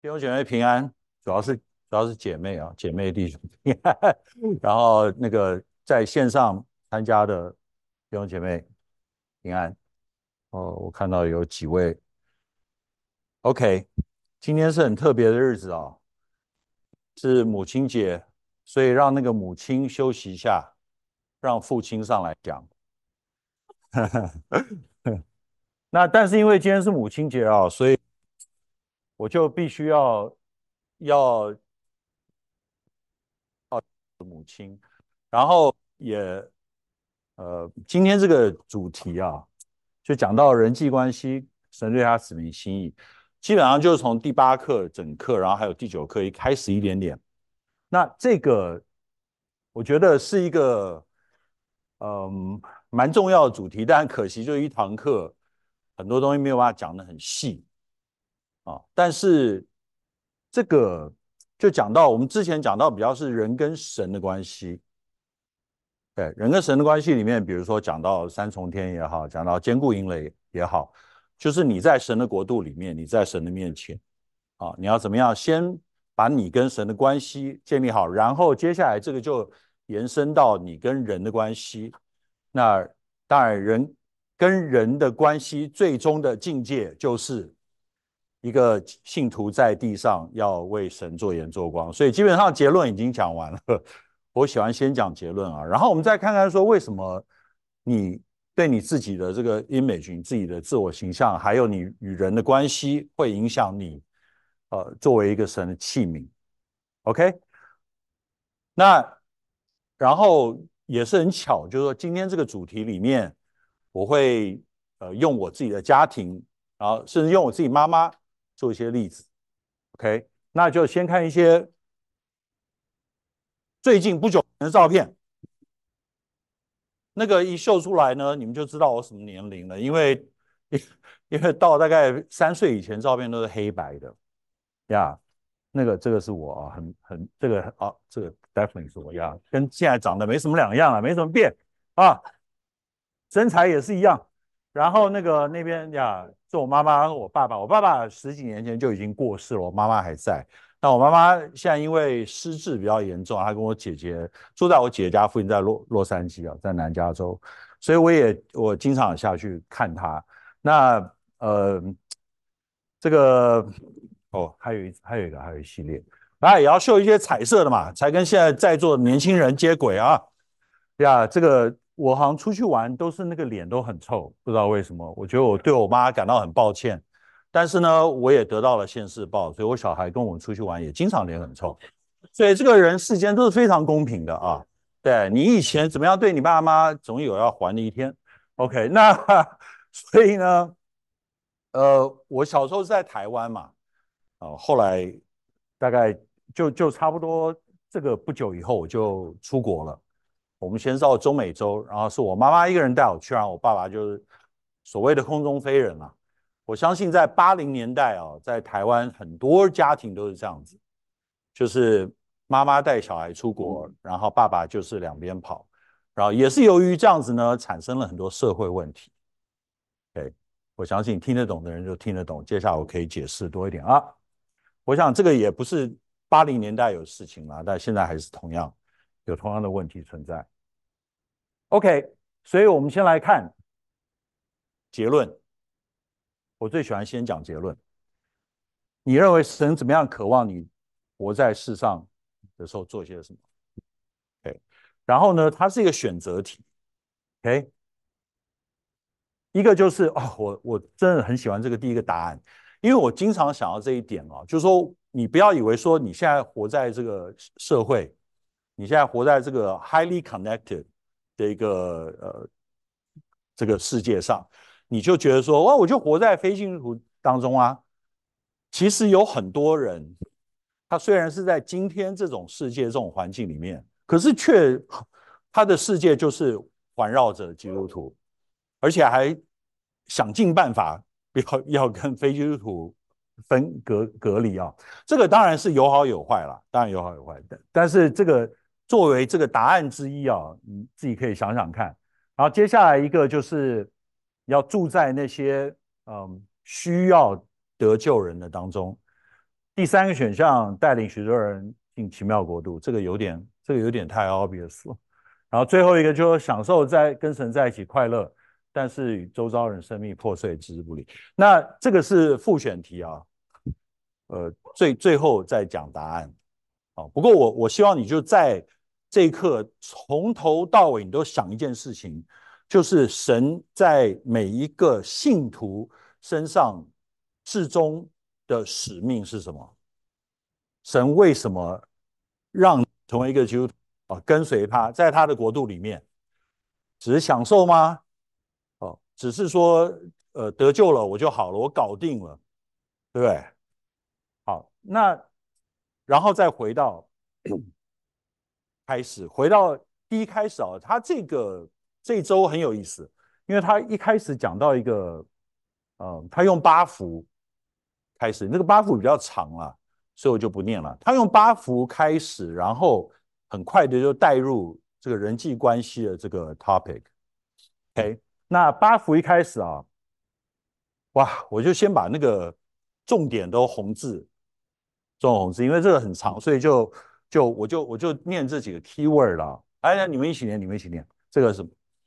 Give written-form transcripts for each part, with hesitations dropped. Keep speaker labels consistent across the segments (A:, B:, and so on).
A: 弟兄姐妹平安，主要是姐妹啊，姐妹弟兄平安。然后那个在线上参加的弟兄姐妹平安。哦，我看到有几位。OK，今天是很特别的日子啊，是母亲节，所以让那个母亲休息一下，让父亲上来讲。那但是因为今天是母亲节啊，所以我就必须要然后也今天这个主题啊，就讲到人际关系，神对他指明心意，基本上就是从第八课整课，然后还有第九课一开始一点点。那这个我觉得是一个蛮重要的主题，但可惜就是一堂课很多东西没有办法讲得很细啊。但是这个就讲到我们之前讲到比较是人跟神的关系。对，人跟神的关系里面，比如说讲到三重天也好，讲到坚固营垒也好，就是你在神的国度里面，你在神的面前啊，你要怎么样先把你跟神的关系建立好，然后接下来这个就延伸到你跟人的关系。那当然，人跟人的关系最终的境界就是一个信徒在地上要为神做盐做光，所以基本上结论已经讲完了。我喜欢先讲结论啊，然后我们再看看说为什么你对你自己的这个 image、你自己的自我形象，还有你与人的关系，会影响你作为一个神的器皿。OK，那然后也是很巧，就是说今天这个主题里面，我会用我自己的家庭，然后甚至用我自己妈妈做一些例子。OK，那就先看一些最近不久前的照片。那个一秀出来呢，你们就知道我什么年龄了，因为到大概3岁以前，照片都是黑白的呀。这个是我啊，这个啊，这个 definitely 是我呀，跟现在长得没什么两样了，没什么变啊，身材也是一样。然后那边呀，是我妈妈和我爸爸，我爸爸十几年前就已经过世了，我妈妈还在。那我妈妈现在因为失智比较严重，她跟我姐姐住在我姐姐家附近，在洛杉矶啊，在南加州，所以我经常下去看她。那这个哦，还有一系列，啊，也要秀一些彩色的嘛，才跟现在在座的年轻人接轨啊。呀，这个我好像出去玩都是那个脸都很臭，不知道为什么。我觉得我对我妈感到很抱歉，但是呢，我也得到了现世报，所以我小孩跟我们出去玩也经常脸很臭。所以这个人世间都是非常公平的啊。对你以前怎么样对你爸妈，总有要还的一天。OK，那所以呢，我小时候是在台湾嘛，后来大概就差不多这个不久以后我就出国了。我们先到中美洲，然后是我妈妈一个人带我去，然后我爸爸就是所谓的空中飞人啊。我相信在80年代啊，在台湾很多家庭都是这样子，就是妈妈带小孩出国，然后爸爸就是两边跑，然后也是由于这样子呢，产生了很多社会问题。OK，我相信听得懂的人就听得懂，接下来我可以解释多一点啊。我想这个也不是80年代有事情了，但现在还是有同样的问题存在。OK，所以我们先来看结论。我最喜欢先讲结论。你认为神怎么样渴望你活在世上的时候做些什么？OK，然后呢，它是一个选择题。OK，一个就是哦，我真的很喜欢这个第一个答案，因为我经常想到这一点哦，就是说你不要以为说你现在活在这个社会，你现在活在这个 highly connected 的一个这个世界上，你就觉得说哇，我就活在非基督徒当中啊。其实有很多人，他虽然是在今天这种世界这种环境里面，可是他的世界就是环绕着基督徒，而且还想尽办法要跟非基督徒隔离啊。这个当然是有好有坏啦，当然有好有坏的。但是这个作为这个答案之一啊，你自己可以想想看。然后接下来一个就是要住在那些需要得救人的当中。 第三个选项带领许多人进奇妙国度，这个有点太 obvious 了。然后最后一个就是享受在跟神在一起快乐，但是与周遭人生命破碎，置之不理。那这个是复选题啊，最后再讲答案。好，不过我希望你就在这一刻从头到尾你都想一件事情，就是神在每一个信徒身上至终的使命是什么？神为什么让成为一个基督徒啊？跟随他，在他的国度里面，只是享受吗？哦，只是说得救了我就好了，我搞定了，对不对？好，那然后再回到开始，回到第一开始啊，他这一周很有意思，因为他一开始讲到一个，他用八福开始，那个八福比较长啊，所以我就不念了。他用八福开始，然后很快的就带入这个人际关系的这个 topic。OK，那八福一开始啊，哇，我就先把那个重点都红字，中红字，因为这个很长，所以我就念这几个 keyword 了。哎，你们一起念，你们一起念。这个是，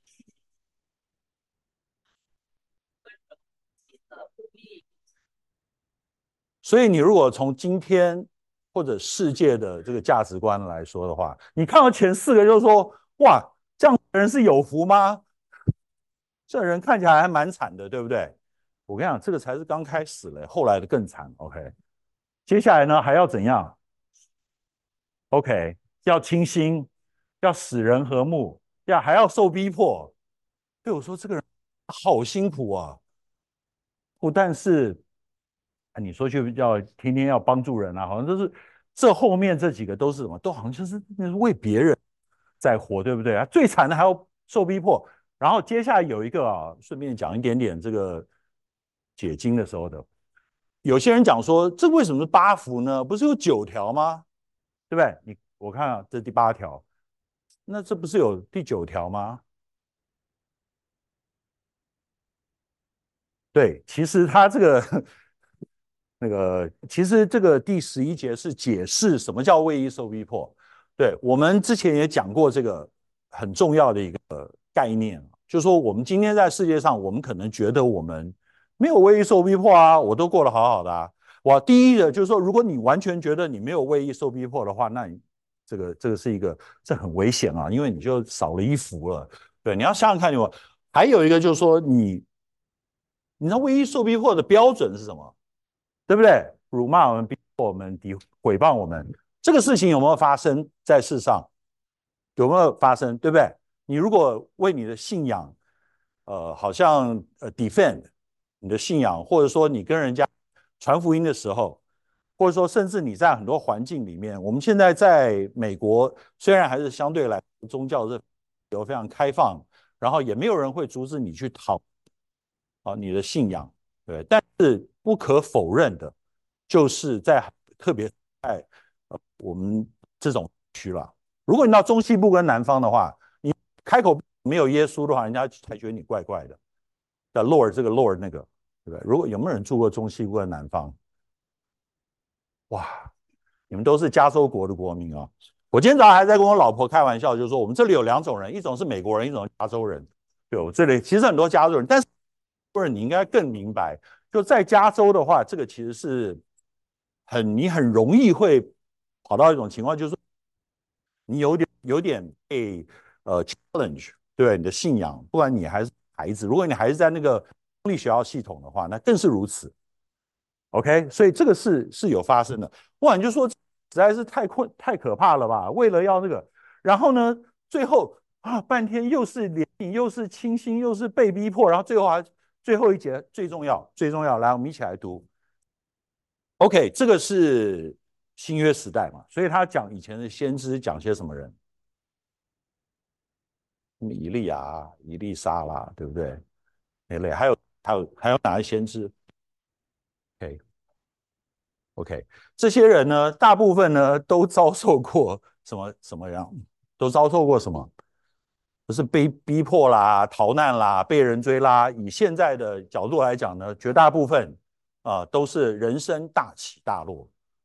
A: 所以你如果从今天或者世界的这个价值观来说的话，你看到前四个就是说，哇，这样的人是有福吗？这人看起来还蛮惨的，对不对？我跟你讲，这个才是刚开始嘞，后来的更惨。OK，接下来呢还要怎样？OK，要清心，要使人和睦，还要受逼迫。对我说，这个人好辛苦啊！不但是你说就要天天要帮助人啊，好像都是这后面这几个都是什么？都好像就是为别人在活，对不对啊？最惨的还要受逼迫。然后接下来有一个啊，顺便讲一点点这个解经的时候的，有些人讲说，这为什么是八福呢？不是有9条吗？对不对？我看啊，这第8条，那这不是有第9条吗？对，其实他这个其实这个第11节是解释什么叫为义受逼迫。对，我们之前也讲过这个很重要的一个概念，就是说我们今天在世界上，我们可能觉得我们没有为义受逼迫啊，我都过得好好的啊。哇，第一的就是说，如果你完全觉得你没有为义受逼迫的话，那你这个是一个这很危险啊，因为你就少了一福了。对，你要想想看，还有一个就是说你知道为义受逼迫的标准是什么？对不对？辱骂我们、逼迫我们、毁谤我们，这个事情有没有发生在世上？有没有发生？对不对？你如果为你的信仰，好像defend 你的信仰，或者说你跟人家传福音的时候，或者说甚至你在很多环境里面，我们现在在美国虽然还是相对来宗教是有非常开放，然后也没有人会阻止你去讨你的信仰，对，但是不可否认的，就是特别在我们这种区了。如果你到中西部跟南方的话，你开口没有耶稣的话，人家才觉得你怪怪的。的 Lord 这个 Lord 那个，对不对？如果有没有人住过中西部跟南方？哇，你们都是加州国的国民啊！我今天早上还在跟我老婆开玩笑，就是说我们这里有2种人，一种是美国人，一种是加州人。对，我这里其实很多加州人，但是你应该更明白，就在加州的话，这个其实是你很容易会跑到一种情况，就是说你有点被challenge，对你的信仰，不管你还是孩子，如果你还是在那个公立学校系统的话，那更是如此。OK，所以这个是有发生的。哇，你就说实在是太可怕了吧？为了要那个，然后呢，最后半天又是怜悯，又是清心，又是被逼迫，然后最后一节最重要，来我们一起来读。OK，这个是新约时代嘛，所以他讲以前的先知讲些什么人？以利亚、以利沙啦，对不对？那类还有哪些先知？OK OK，这些人呢，大部分呢都遭受过什么样？都遭受过什么？不是被逼迫啦、逃难啦、被人追啦。以现在的角度来讲呢，绝大部分都是人生大起大落。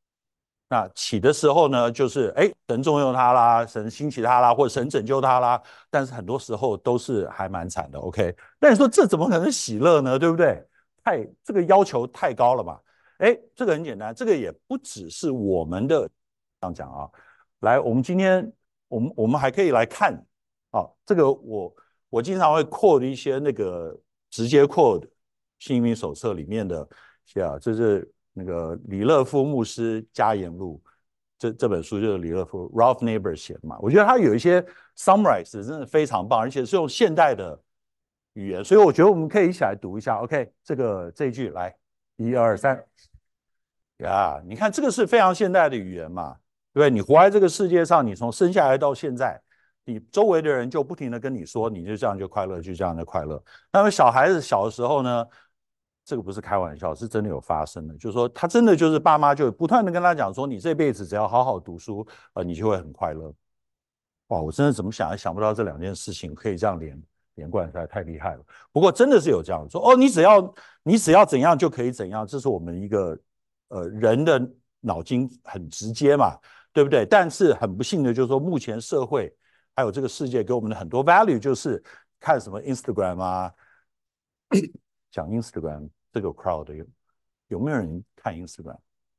A: 那起的时候呢，就是神重用他啦，神兴起他啦，或者神拯救他啦。但是很多时候都是还蛮惨的。OK， 那你说这怎么可能喜乐呢？对不对？这个要求太高了嘛。这个很简单，这个也不只是我们的这样讲啊。来，我们今天我们还可以来看啊，这个我经常会 quote 一些那个直接 quote 新移民手册里面的这是那个李勒夫牧师家言录，这本书就是李勒夫 Ralph Neighbor 写的嘛。我觉得他有一些 summarize 真的非常棒，而且是用现代的语言，所以我觉得我们可以一起来读一下。OK， 这一句来，1、2、3。呀，你看这个是非常现代的语言嘛，对不对？你活在这个世界上，你从生下来到现在，你周围的人就不停的跟你说，你就这样就快乐，就这样就快乐。那么小孩子小的时候呢，这个不是开玩笑，是真的有发生的，就是说他真的就是爸妈就不断的跟他讲说，你这辈子只要好好读书，你就会很快乐。哇，我真的怎么想也想不到这两件事情可以这样连贯，实在太厉害了。不过真的是有这样说，你只要怎样就可以怎样，这是我们一个人的脑筋很直接嘛，对不对？但是很不幸的就是说，目前社会还有这个世界给我们的很多 value 就是看什么 Instagram 啊，讲 Instagram 这个 crowd 有没有人看 Instagram？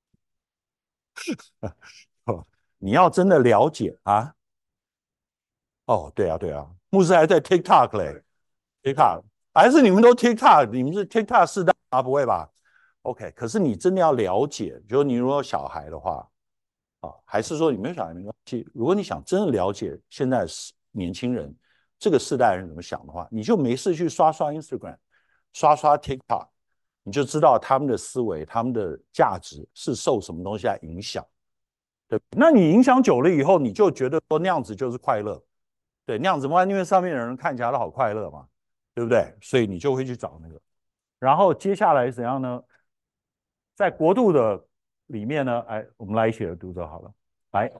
A: 你要真的了解啊。哦，对啊，对啊，牧师还在 TikTok 嘞，TikTok 还是你们都 TikTok，你们是 TikTok 世代啊？不会吧？OK， 可是你真的要了解，就是你如果有小孩的话，还是说你没有小孩没关系，如果你想真的了解现在年轻人这个世代人怎么想的话，你就没事去刷刷 Instagram，刷刷 TikTok，你就知道他们的思维、他们的价值是受什么东西来影响。对，那你影响久了以后，你就觉得说那样子就是快乐。对，那样子嘛，因为上面的人看起来都好快乐嘛，对不对？所以你就会去找那个。然后接下来怎样呢？在国度的里面呢，我们来一起来读就好了。来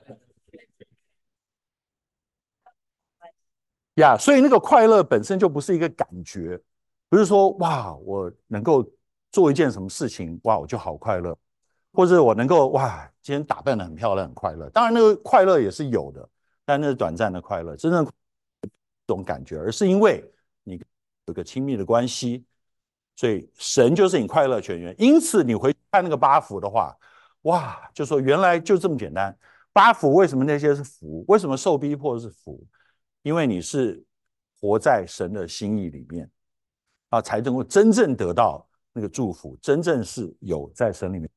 A: 呀，所以那个快乐本身就不是一个感觉，不是说哇，我能够做一件什么事情，哇，我就好快乐，或者我能够哇，今天打扮得很漂亮，很快乐。当然，那个快乐也是有的，但那是短暂的快乐，真正这种感觉，而是因为你有个亲密的关系，所以神就是你快乐泉源。因此，你回看那个八福的话，哇，就说原来就这么简单。八福为什么那些是福？为什么受逼迫是福？因为你是活在神的心意里面啊，才能够真正得到那个祝福，真正是有在神里面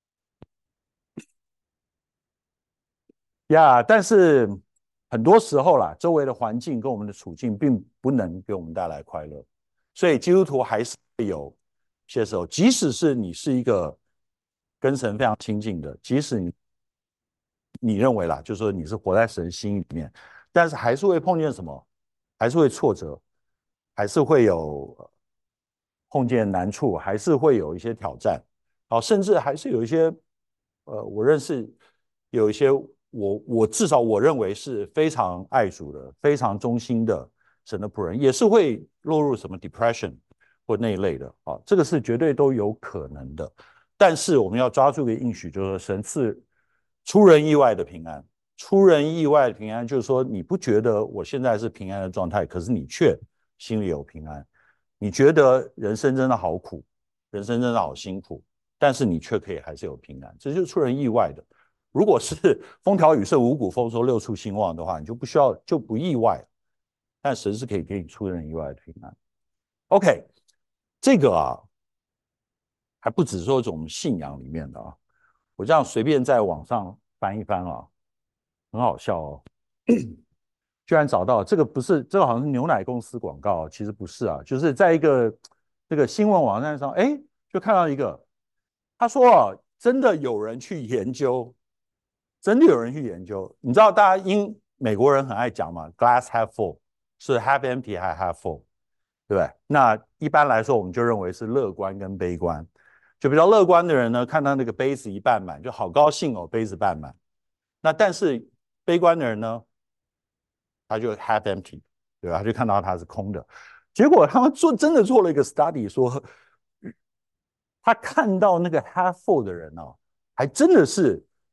A: 呀。但是很多时候啦，周围的环境跟我们的处境并不能给我们带来快乐，所以基督徒还是会有些时候，即使是你是一个跟神非常亲近的，即使你认为啦，就是说你是活在神心里面，但是还是会碰见什么？还是会挫折，还是会有碰见难处，还是会有一些挑战，甚至还是有一些我认识有一些我至少我认为是非常爱主的、非常忠心的神的仆人，也是会落入什么 depression 或那一类的这个是绝对都有可能的。但是我们要抓住一个应许，就是说神赐出人意外的平安。出人意外的平安，就是说你不觉得我现在是平安的状态，可是你却心里有平安。你觉得人生真的好苦，人生真的好辛苦，但是你却可以还是有平安，这就是出人意外的。如果是风调雨顺、五谷丰收、六畜兴旺的话，你就不需要就不意外。但神是可以给你出人意外的平安。OK， 这个还不只是说这种信仰里面的我这样随便在网上翻一翻很好笑居然找到这个不是，这个好像是牛奶公司广告，其实不是就是在一个这个新闻网站上，就看到一个，他说真的有人去研究，真的有人去研究，你知道大家美国人很爱讲嘛，glass half full 是 half empty 还 half full，对不对？那一般来说我们就认为是乐观跟悲观，就比较乐观的人呢，看到那个杯子一半满，就好高兴哦，杯子半满。那但是悲观的人呢？他就 half empty， 对吧？他就看到它是空的。结果他们真的做了一个 study， 说他看到那个 half full 的人还真的是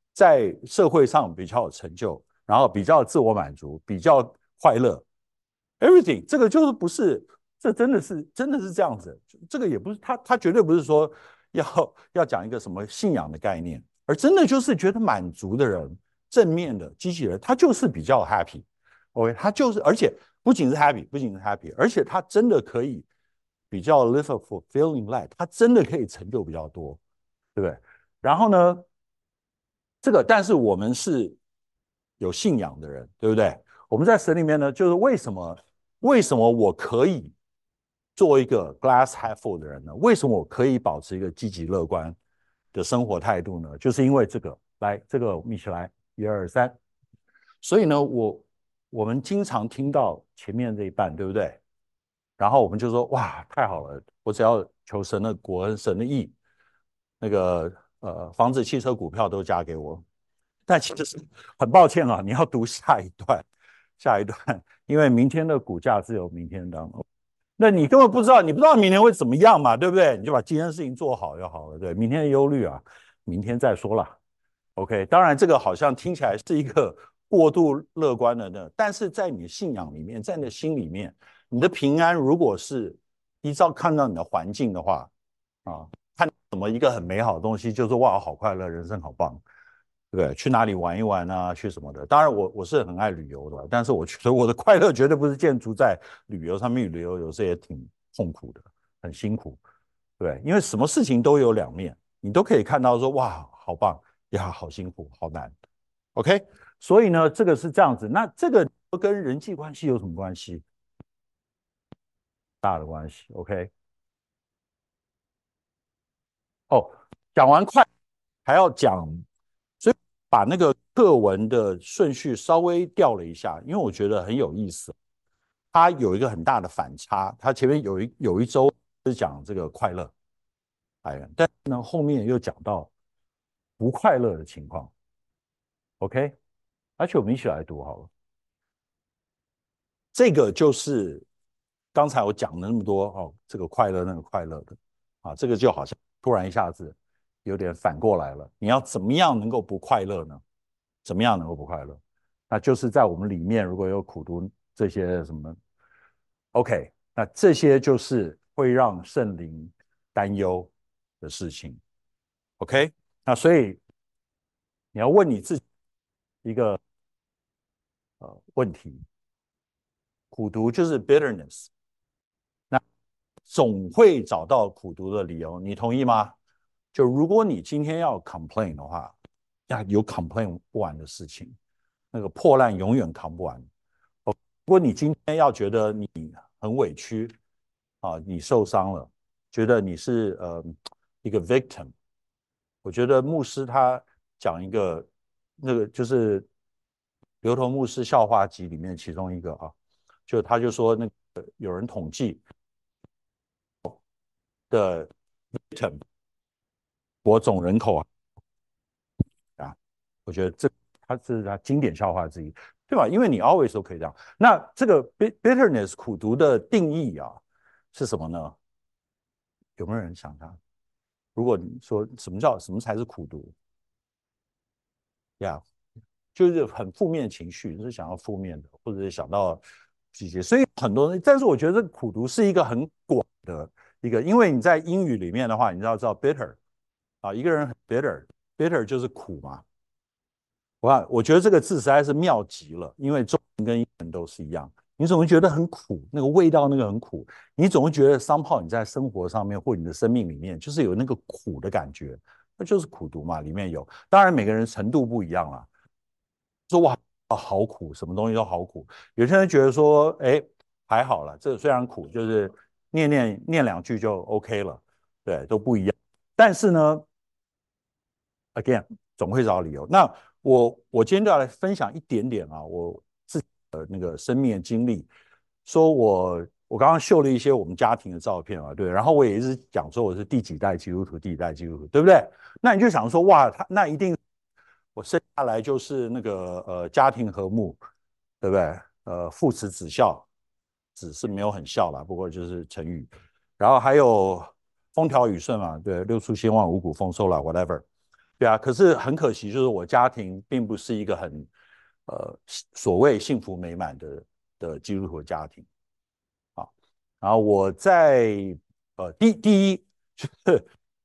A: 在社会上比较有成就，然后比较自我满足，比较快乐，everything，这个就是不是，这真的是这样子，这个也不是他绝对不是说要讲一个什么信仰的概念，而真的就是觉得满足的人，正面的机器人，他就是比较 happy，OK，他就是而且不仅是 happy，而且他真的可以比较 live a fulfilling life，他真的可以成就比较多，对不对？然后呢，这个但是我们是有信仰的人，对不对？我们在神里面呢，就是为什么我可以做一个 glass half full 的人呢？为什么我可以保持一个积极乐观的生活态度呢？就是因为这个，来，这个我们一起来，一二三。所以呢，我们经常听到前面这一半，对不对？然后我们就说，哇，太好了，我只要求神的国和神的义，那个房子、汽车、股票都加给我。但其实很抱歉啊，你要读下一段，因为明天的股价只有明天当。那你根本不知道，你不知道明天会怎么样嘛，对不对？你就把今天的事情做好就好了。对，明天的忧虑啊，明天再说了。OK，当然这个好像听起来是一个过度乐观的呢，但是在你的信仰里面，在你的心里面，你的平安如果是依照看到你的环境的话，啊，看什么一个很美好的东西，就是哇，好快乐，人生好棒，对不对？去哪里玩一玩啊，去什么的。当然我是很爱旅游的，但是我觉得我的快乐绝对不是建筑在旅游上面，旅游有时也挺痛苦的，很辛苦，对，因为什么事情都有两面，你都可以看到说哇，好棒呀，好辛苦，好难。OK，所以呢，这个是这样子。那这个跟人际关系有什么关系？大的关系。OK，哦，讲完快还要讲，所以把那个课文的顺序稍微调了一下，因为我觉得很有意思。它有一个很大的反差，它前面有一周是讲这个快乐，哎，但是呢后面又讲到不快乐的情况。OK，而且我们一起来读好了。这个就是刚才我讲了那么多哦，这个快乐那个快乐的啊，这个就好像突然一下子有点反过来了。你要怎么样能够不快乐呢？怎么样能够不快乐？那就是在我们里面如果有苦读这些什么，OK，那这些就是会让圣灵担忧的事情。OK，那所以你要问你自己一个问题：苦读就是 bitterness，那总会找到苦读的理由，你同意吗？就如果你今天要 complain 的话，呀，有 complain 不完的事情，那个破烂永远扛不完。如果你今天要觉得你很委屈啊，你受伤了，觉得你是一个 victim，我觉得牧师他讲一个那个就是牛头牧师笑话集里面其中一个啊，就他就说那个有人统计的 victim 国总人口啊，我觉得它是他经典笑话之一，对吧？因为你 always 都可以这样。那这个 bitterness 苦读的定义啊是什么呢？有没有人想它？如果你说什么才是苦读呀？Yeah，就是很负面的情绪，就是想要负面的，或者是想到季节，所以很多人，但是我觉得这个苦读是一个很广的一个，因为你在英语里面的话，你知道 bitter 啊，一个人很 bitter 就是苦嘛。我觉得这个字实在是妙极了，因为中文跟英文都是一样，你总会觉得很苦，那个味道那个很苦，你总会觉得 somehow 你在生活上面或你的生命里面就是有那个苦的感觉，那就是苦读嘛，里面有，当然每个人程度不一样啦。说哇好苦，什么东西都好苦。有些人觉得说，哎，还好了，这个虽然苦，就是念两句就 OK 了，对，都不一样。但是呢，again 总会找理由。那我今天就要来分享一点点啊，我自己的那个生命的经历。说我刚刚秀了一些我们家庭的照片啊，对，然后我也一直讲说我是第几代基督徒，第几代基督徒，对不对？那你就想说，哇，那一定我生下来就是那个家庭和睦，对不对？父慈子孝，子是没有很孝啦，不过就是成语。然后还有风调雨顺嘛，对，六畜兴旺，五谷丰收啦 whatever。 对啊，可是很可惜，就是我家庭并不是一个很所谓幸福美满的基督徒家庭啊。然后我在第一就是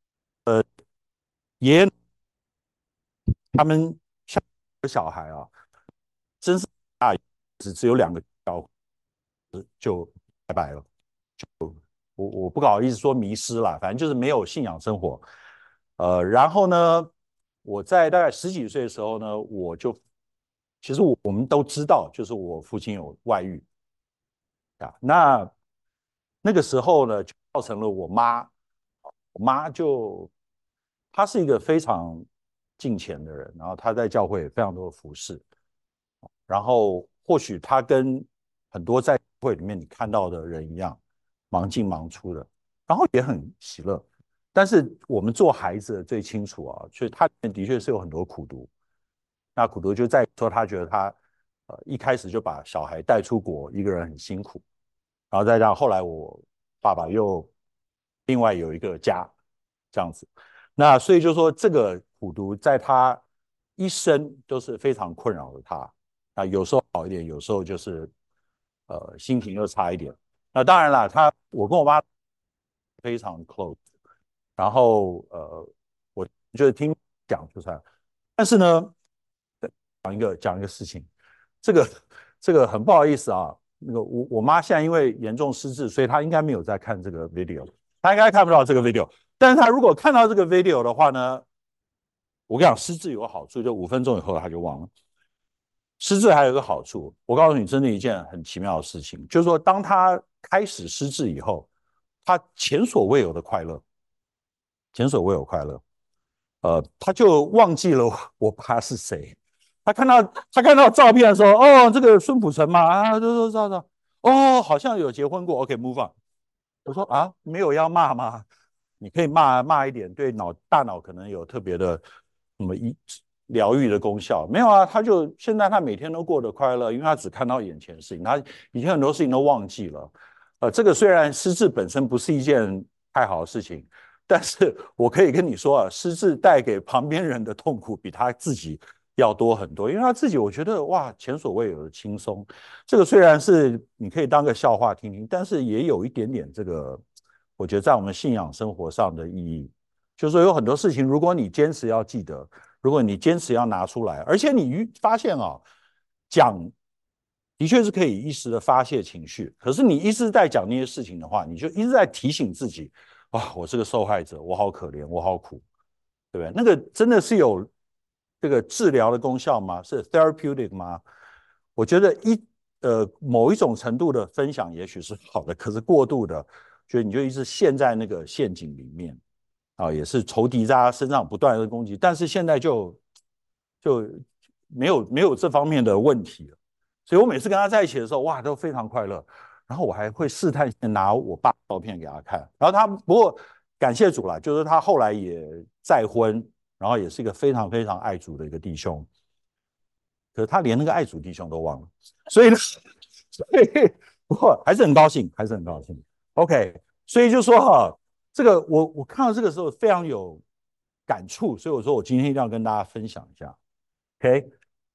A: 爷爷他们小孩啊，真是大只有2个就拜拜了。我不好意思说迷失了，反正就是没有信仰生活。然后呢，我在大概十几岁的时候呢，其实我们都知道，就是我父亲有外遇啊。那个时候呢，就造成了我妈她是一个非常敬虔的人，然后她在教会也非常多的服侍，然后或许她跟很多在会里面你看到的人一样，忙进忙出的，然后也很喜乐。但是我们做孩子的最清楚啊，所以他的确是有很多苦读。那苦读就在于说，他觉得他一开始就把小孩带出国，一个人很辛苦，然后再让后来我爸爸又另外有一个家这样子。那所以就说这个苦读在他一生都是非常困扰的他。那有时候好一点，有时候就是心情又差一点。那当然了，我跟我妈非常 close，然后我就是听讲就算了。但是呢，讲一个事情，这个这个很不好意思啊。那个我妈现在因为严重失智，所以她应该没有在看这个 video， 她应该看不到这个 video。但是她如果看到这个 video 的话呢，我跟你讲，失智有个好处，就5分钟以后她就忘了。失智还有一个好处，我告诉你，真的一件很奇妙的事情，就是说，当她开始失智以后，她前所未有的快乐，前所未有快乐。他就忘记了我爸是谁。他看到照片的时候，哦，这个孙普成嘛，啊，就知道，哦，好像有结婚过，OK，move on。我说啊，没有要骂吗？你可以骂一点，对大脑可能有特别的什么疗愈的功效。没有啊，现在他每天都过得快乐，因为他只看到眼前的事情，他以前很多事情都忘记了。这个虽然失智本身不是一件太好的事情，但是我可以跟你说啊，失智带给旁边人的痛苦比他自己要多很多，因为他自己我觉得哇，前所未有的轻松。这个虽然是你可以当个笑话听听，但是也有一点点这个，我觉得在我们信仰生活上的意义，就是说有很多事情，如果你坚持要记得，如果你坚持要拿出来，而且你发现啊，讲的确是可以一时的发泄情绪，可是你一直在讲那些事情的话，你就一直在提醒自己，哇，我是个受害者，我好可怜，我好苦，对不对？那个真的是有这个治疗的功效吗？是 therapeutic 吗？我觉得某一种程度的分享也许是好的，可是过度的，觉得你就一直陷在那个陷阱里面啊，也是仇敌在他身上不断的攻击，但是现在就没有这方面的问题了。所以我每次跟他在一起的时候，哇，都非常快乐。然后我还会试探性拿我爸照片给他看。然后不过感谢主啦，就是他后来也再婚，然后也是一个非常非常爱主的一个弟兄。可是他连那个爱主弟兄都忘了，所以呢，所以不过还是很高兴，还是很高兴。OK，所以就说哈，这个我看到这个时候非常有感触，所以我说我今天一定要跟大家分享一下。OK，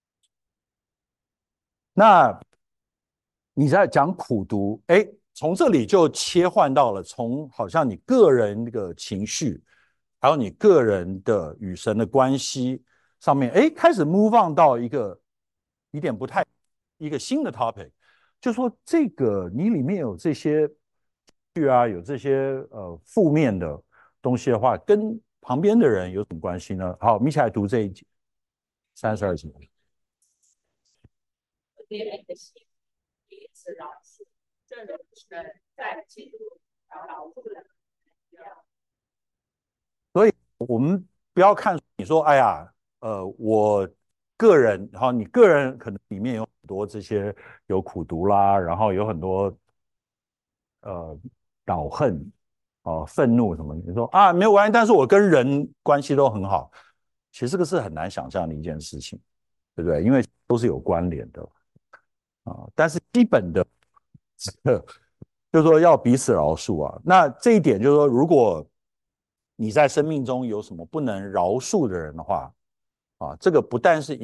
A: 那你在讲苦读，哎，从这里就切换到了从好像你个人那个情绪，还有你个人的与神的关系上面，哎，开始 move on 到一点不太一个新的 topic，就说这个你里面有这些有这些负面的东西的话，跟旁边的人有什么关系呢？好，我们一起来读这一节32节。
B: 别人的心彼此饶恕，正如神在基督饶恕人一样。
A: 所以我们不要看你说，哎呀，我个人，然后你个人可能里面有很多这些有苦读啦，然后有很多恼恨、愤怒什么，你说啊没有关系，但是我跟人关系都很好，其实这个是很难想象的一件事情，对不对？因为都是有关联的但是基本的就是说要彼此饶恕啊。那这一点就是说，如果你在生命中有什么不能饶恕的人的话，啊，这个不但是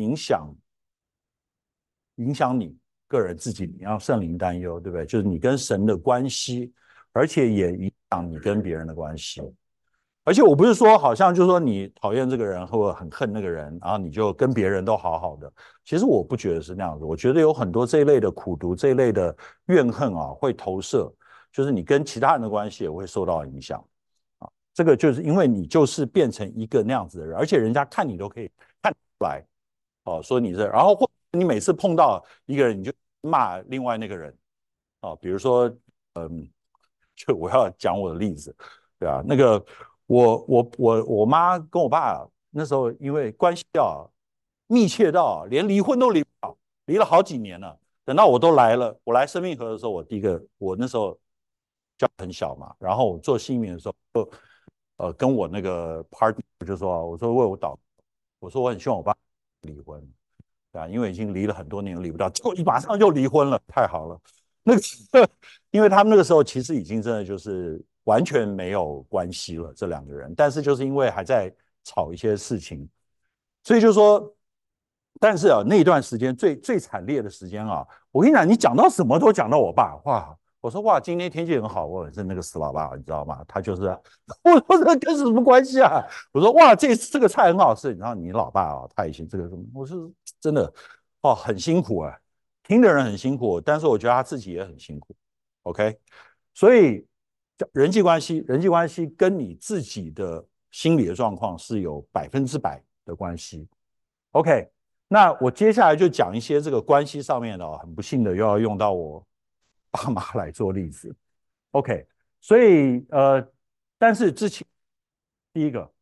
A: 影响你个人自己，你要圣灵担忧，对不对？就是你跟神的关系，而且也影响你跟别人的关系。而且我不是说好像就是说你讨厌这个人或者很恨那个人，然后你就跟别人都好好的。其实我不觉得是那样子，我觉得有很多这一类的苦毒、这一类的怨恨啊，会投射，就是你跟其他人的关系也会受到影响啊。这个就是因为你就是变成一个那样子的人，而且人家看你都可以看出来哦，说你这，然后或你每次碰到一个人，你就骂另外那个人哦，比如说，就我要讲我的例子，对啊，那个我妈跟我爸那时候因为关系啊密切到连离婚都离不了，离了好几年了。等到我都来了，我来生命河的时候，我那时候叫很小嘛，然后我做新民的时候，跟我那个 partner 就说，我说为我祷，我说我很希望我爸离婚，对啊，因为已经离了很多年离不到，结果马上就离婚了，太好了。那个因为他们那个时候其实已经真的就是完全没有关系了，这两个人，但是就是因为还在吵一些事情，所以就说，但是啊，那一段时间最惨烈的时间啊，我跟你讲，你讲到什么都讲到我爸，哇！我说哇，今天天气很好，我是那个死老爸，你知道吗？他就是，我说这跟什么关系啊？我说哇，这个菜很好吃，你知道你老爸啊，他以前这个什么，我是真的哦，很辛苦啊，听的人很辛苦，但是我觉得他自己也很辛苦。OK，所以人际关系跟你自己的心理的状况是有100%的关系。OK，那我接下来就讲一些这个关系上面的哦，很不幸的又要用到我爸妈来做例子。OK，所以但是之前第一个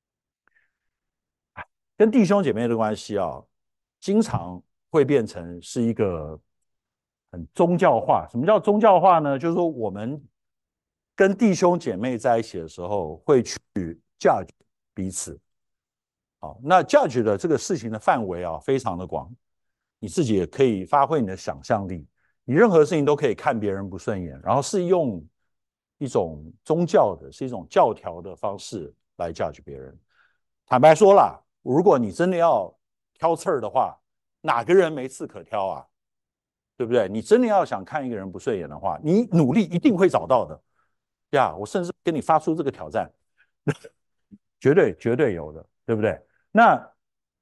A: 跟弟兄姐妹的关系啊，经常会变成是一个很宗教化。什么叫宗教化呢？就是说我们跟弟兄姐妹在一起的时候，会去 judge 彼此。好，那 judge 的这个事情的范围啊，非常的广，你自己也可以发挥你的想象力，你任何事情都可以看别人不顺眼，然后是用一种宗教的，是一种教条的方式来 judge 别人。坦白说啦，如果你真的要挑刺儿的话，哪个人没刺可挑啊？对不对？你真的要想看一个人不顺眼的话，你努力一定会找到的呀。我甚至跟你发出这个挑战，绝对有的，对不对？那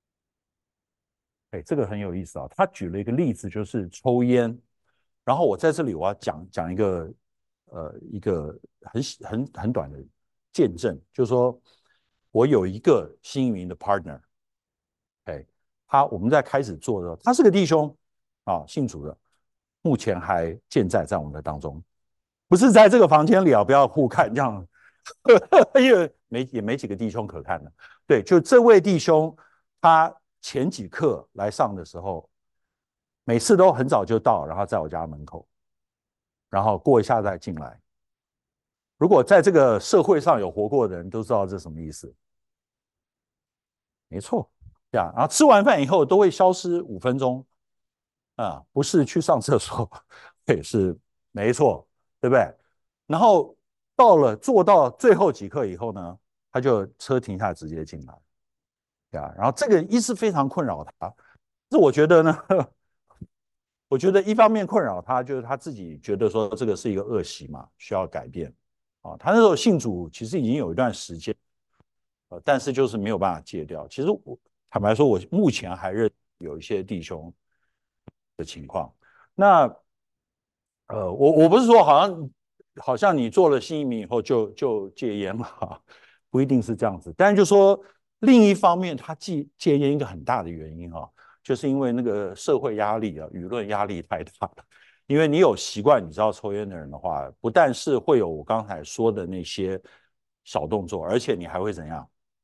A: 这个很有意思啊。他举了一个例子，就是抽烟。然后我在这里我要讲一个很短的见证，就是说我有一个新移民的 partner，我们在开始做的时候，他是个弟兄啊，信主的，目前还健在我们的当中，不是在这个房间里啊，不要互看这样，因为也没几个弟兄可看的。对，就这位弟兄，他前几课来上的时候，每次都很早就到，然后在我家门口，然后过一下再进来。如果在这个社会上有活过的人都知道这是什么意思，没错，这样。然后吃完饭以后都会消失5分钟啊，不是去上厕所，也是没错，对不对？然后坐到最后几课以后呢，他就车停下直接进来，然后这个一是非常困扰他，是我觉得呢，我觉得一方面困扰他，就是他自己觉得说这个是一个恶习嘛，需要改变啊。他那时候信主其实已经有一段时间，但是就是没有办法戒掉。其实坦白说，我目前还认有一些弟兄的情况。那我不是说好像你做了新移民以后就戒烟了，不一定是这样子。但是就说另一方面，他戒烟一个很大的原因啊，就是因为那个社会压力啊，舆论压力太大了。因为你有习惯，你知道抽烟的人的话，不但是会有我刚才说的那些小动作，而且你还会怎样？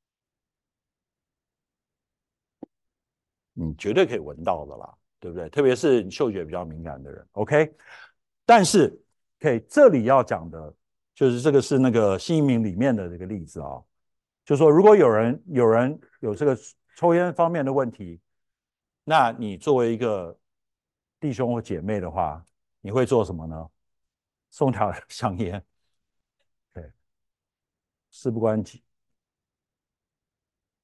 A: 你绝对可以闻到的啦，对不对？特别是你嗅觉比较敏感的人，OK。但是，OK，这里要讲的就是这个是那个新移民里面的这个例子啊，就是说如果有人有这个抽烟方面的问题，那你作为一个弟兄或姐妹的话，你会做什么呢？送条香烟，对，事不关己，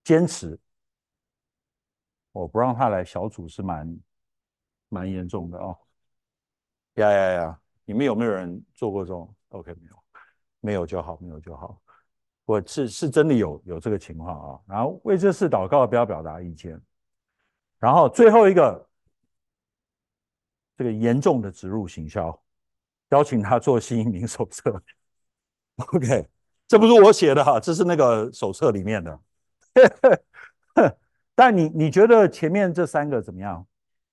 A: 坚持，我不让他来小组是蛮严重的哦。呀呀呀！你们有没有人做过这种？OK，没有，没有就好，没有就好。我是真的有这个情况啊。然后为这事祷告，不要表达意见。然后最后一个，这个严重的植入行销，邀请他做新移民手册。OK，这不是我写的哈，这是那个手册里面的。但你觉得前面这三个怎么样？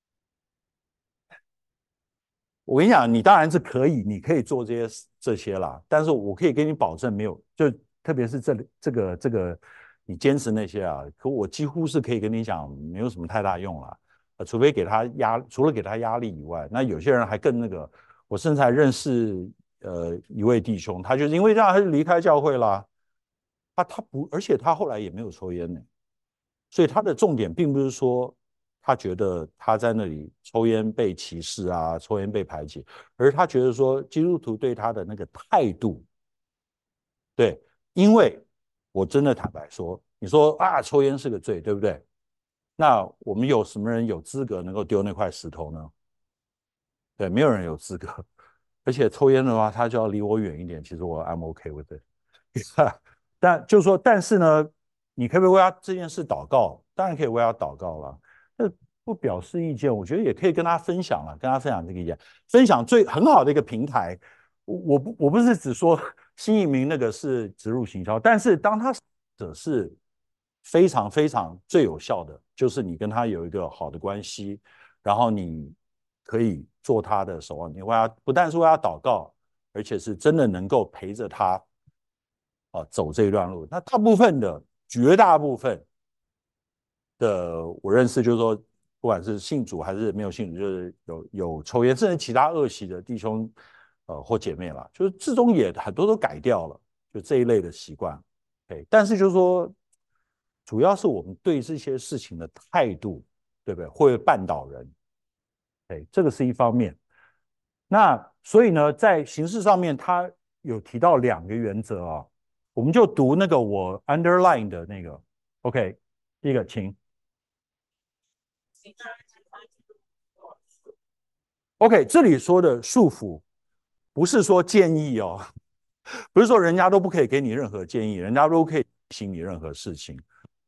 A: 我跟你讲，你当然是可以，你可以做这些啦。但是我可以给你保证，没有，就特别是这个，你坚持那些啊，可我几乎是可以跟你讲，没有什么太大用啦。除非给他除了给他压力以外，那有些人还更那个。我甚至还认识一位弟兄，他就是因为这样，他就离开教会啦。他不，而且他后来也没有抽烟呢。所以他的重点并不是说他觉得他在那里抽烟被歧视啊，抽烟被排挤，而是他觉得说基督徒对他的那个态度，对，因为我真的坦白说，你说啊，抽烟是个罪，对不对？那我们有什么人有资格能够丢那块石头呢？对，没有人有资格。而且抽烟的话，他就要离我远一点。其实我 I'm OK with it。但就是说，但是呢，你可不可以为他这件事祷告？当然可以为他祷告了。那不表示意见，我觉得也可以跟他分享了，跟他分享这个意见，分享很好的一个平台。我不是只说新移民那个是植入行销，但是当他者是非常非常最有效的，就是你跟他有一个好的关系，然后你可以做他的守望，你为他不但是为他祷告，而且是真的能够陪着他走这一段路。那绝大部分的我认识，就是说，不管是信主还是没有信主，就是有抽烟，甚至其他恶习的弟兄或姐妹啦，就是至终也很多都改掉了，就这一类的习惯。但是就是说，主要是我们对这些事情的态度，对不对？会绊倒人。这个是一方面。那所以呢，在形式上面，他有提到两个原则啊，我们就读那个我 underline 的那个。OK，第一个，请。OK，这里说的束缚，不是说建议哦，不是说人家都不可以给你任何建议，人家都可以提醒你任何事情。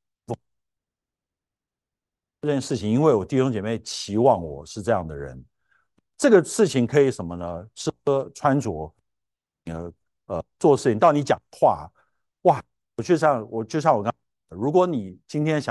A: 这件事情，因为我弟兄姐妹期望我是这样的人，这个事情可以什么呢？吃喝穿着，做事情到你讲话，哇，我就像我刚，如果你今天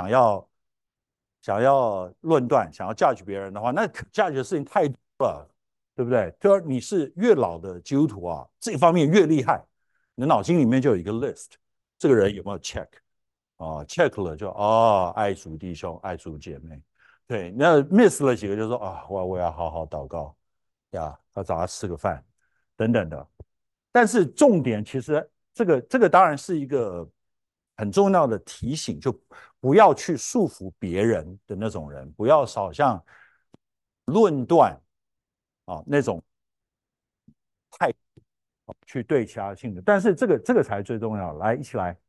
A: 想要论断，想要 judge 别人的话，那 judge 的事情太多了，对不对？就是你是越老的基督徒啊，这方面越厉害，你的脑筋里面就有一个 list，这个人有没有 check check 了就爱主弟兄，爱主姐妹，对，那 miss 了几个就说我要好好祷告呀，要找他吃个饭等等的。但是重点其实这个当然是一个很重要的提醒，就不要去束缚别人的那种人，不要少像论断那种态度去对其他性的。但是这个才最重要，来一起来，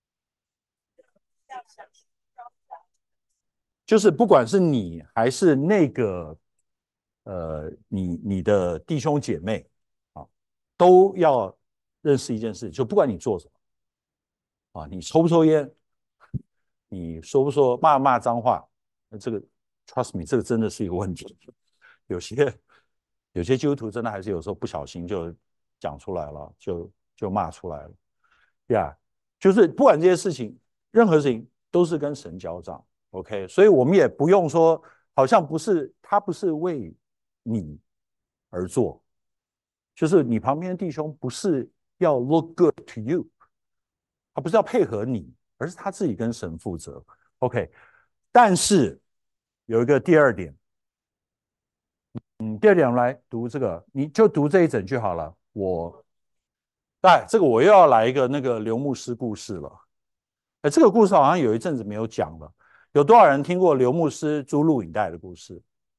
A: 就是不管是你还是那个你的弟兄姐妹都要认识一件事，就不管你做什么你抽不抽烟，你说不说骂脏话，那这个 trust me， 这个真的是一个问题。有些基督徒真的还是有时候不小心就讲出来了，就骂出来了呀。就是不管这些事情，任何事情都是跟神交账，OK。所以我们也不用说，好像他不是为你而做，就是你旁边的弟兄不是要 look good to you，他不是要配合你，而是他自己跟神负责，OK。但是有一个第二点，第二点我们来读这个，你就读这一整句好了。这个我又要来一个那个刘牧师故事了。这个故事好像有一阵子没有讲了。有多少人听过刘牧师租录影带的故事？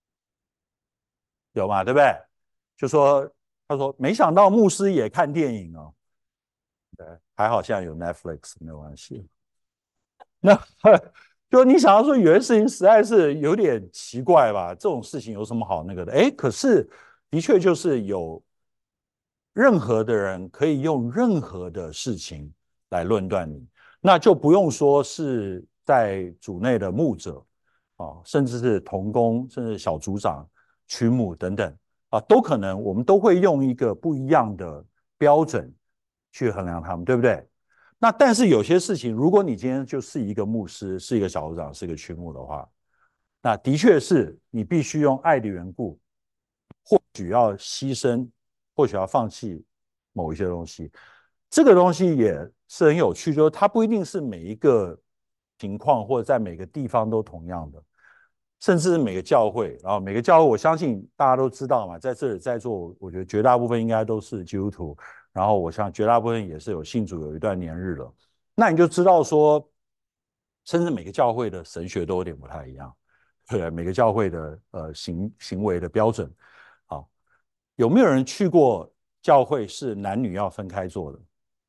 A: 有嘛？对不对？他说没想到牧师也看电影哦。对，还好现在有 Netflix，没有关系。 那就你想要说有些事情实在是有点奇怪吧？这种事情有什么好那个的？哎，可是的确就是有任何的人可以用任何的事情来论断你，那就不用说是在组内的牧者啊，甚至是同工，甚至小组长、曲牧等等啊，都可能我们都会用一个不一样的标准去衡量他们，对不对？那但是有些事情，如果你今天就是一个牧师，是一个小组长，是一个曲牧的话，那的确是你必须用爱的缘故，或许要牺牲，或许要放弃某一些东西。这个东西也是很有趣，就是它不一定是每一个情况或者在每个地方都同样的，甚至是每个教会，然后每个教会，我相信大家都知道嘛，在这里在座，我觉得绝大部分应该都是基督徒，然后我想绝大部分也是有信主有一段年日了，那你就知道说，甚至每个教会的神学都有点不太一样。对，每个教会的行为的标准，好，有没有人去过教会是男女要分开坐的？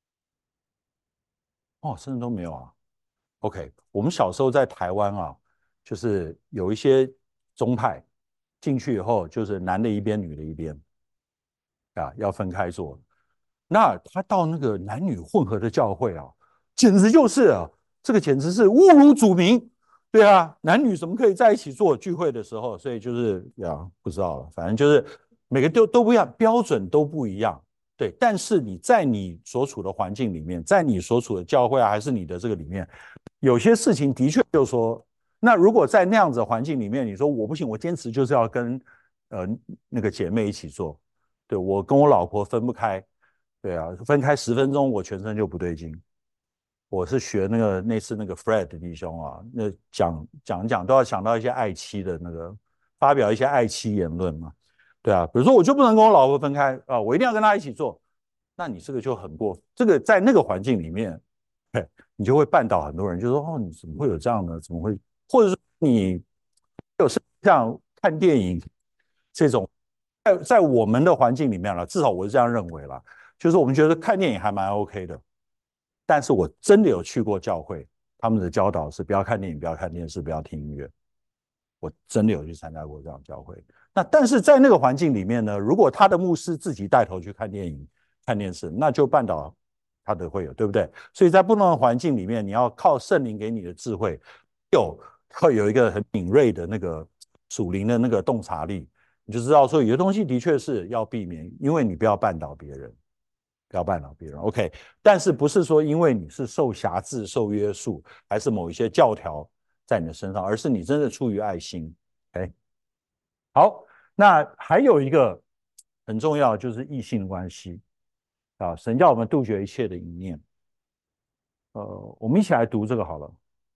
A: 哦，甚至都没有啊。OK，我们小时候在台湾啊，就是有一些宗派进去以后，就是男的一边，女的一边啊，要分开坐。那他到那个男女混合的教会啊，简直就是啊，这个简直是侮辱主名。对啊，男女怎么可以在一起做聚会的时候？所以就是呀，不知道了，反正就是每个都不一样，标准都不一样。对，但是你在你所处的环境里面，在你所处的教会啊，还是你的这个里面，有些事情的确就是说，那如果在那样子的环境里面，你说我不行，我坚持就是要跟呃那个姐妹一起做，对我跟我老婆分不开，对啊，分开10分钟，我全身就不对劲。我是学那次那个 Fred 弟兄啊，那讲都要想到一些爱妻的那个，发表一些爱妻言论嘛，对啊，比如说我就不能跟我老婆分开啊，我一定要跟她一起做，那你这个就很过，这个在那个环境里面，嘿，你就会绊倒很多人，就说哦，你怎么会有这样呢？怎么会？或者是你像看电影这种，在我们的环境里面了，至少我是这样认为啦，就是我们觉得看电影还蛮 OK 的。但是我真的有去过教会，他们的教导是不要看电影，不要看电视，不要听音乐。我真的有去参加过这样的教会。那但是在那个环境里面呢，如果他的牧师自己带头去看电影、看电视，那就绊倒他的会友，对不对？所以在不同的环境里面，你要靠圣灵给你的智慧，会有一个很敏锐的那个属灵的那个洞察力，你就知道说有些东西的确是要避免，因为你不要绊倒别人。不要绊倒别人，OK，但是不是说因为你是受辖制、受约束，还是某一些教条在你的身上，而是你真的出于爱心，OK。好，那还有一个很重要，就是异性关系啊，神叫我们杜绝一切的淫念。我们一起来读这个好了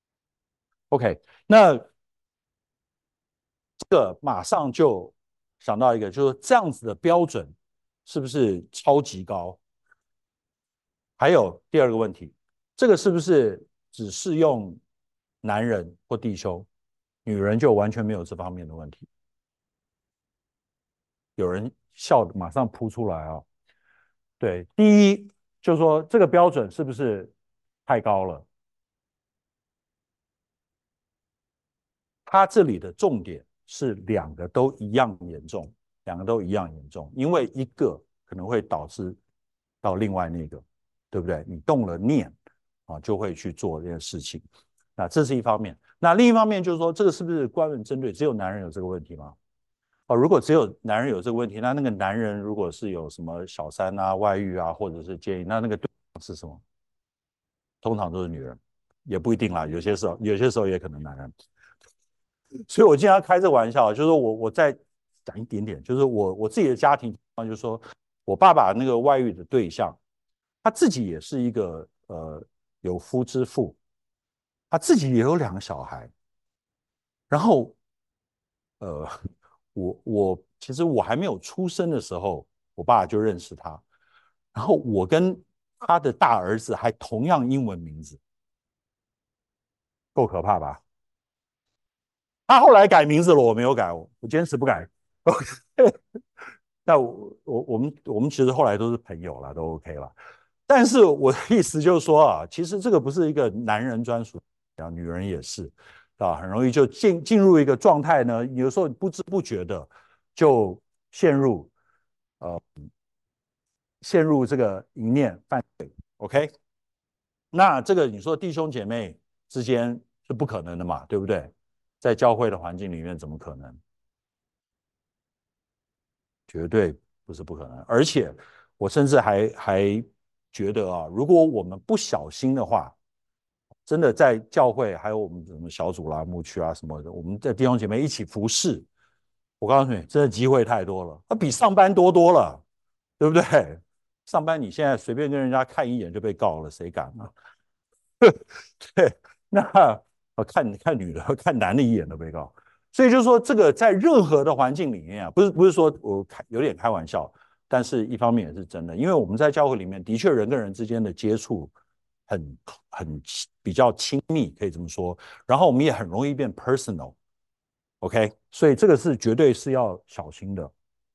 A: ，OK。那这个马上就想到一个，就是这样子的标准是不是超级高？还有第二个问题，这个是不是只适用男人或弟兄，女人就完全没有这方面的问题？有人笑马上扑出来啊！对，第一就是说这个标准是不是太高了？它这里的重点是两个都一样严重，两个都一样严重，因为一个可能会导致到另外那个，对不对？你动了念啊，就会去做这件事情。那这是一方面。那另一方面就是说，这个是不是专门针对只有男人有这个问题吗？哦，如果只有男人有这个问题，那个男人如果是有什么小三啊、外遇啊，或者是奸淫，那个对象是什么？通常都是女人，也不一定啦，有些时候也可能男人。所以我经常开这个玩笑，就是说我再讲一点点，就是我自己的家庭，就是说我爸爸那个外遇的对象，他自己也是一个有夫之妇，他自己也有2个小孩，然后呃我其实我还没有出生的时候，我爸就认识他，然后我跟他的大儿子还同样英文名字，够可怕吧？他后来改名字了，我没有改，我坚持不改。OK，那我们其实后来都是朋友了，都 OK 了。但是我的意思就是说啊，其实这个不是一个男人专属， 女人也是啊，很容易就进入一个状态呢，有时候不知不觉的就陷入这个淫念犯罪。OK， 那这个你说弟兄姐妹之间是不可能的嘛，对不对？在教会的环境里面怎么可能？绝对不是不可能。而且我甚至还觉得啊，如果我们不小心的话，真的在教会还有我们什么小组啦、牧区啊什么的，我们在弟兄姐妹一起服侍，我告诉你，真的机会太多了，那比上班多了，对不对？上班你现在随便跟人家看一眼就被告了，谁敢啊？对，那看女的、看男的一眼都被告，所以就是说，这个在任何的环境里面啊，不是说我有点开玩笑，但是一方面也是真的，因为我们在教会里面的确人跟人之间的接触很比较亲密，可以这么说，然后我们也很容易变 personal，OK，所以这个是绝对是要小心的。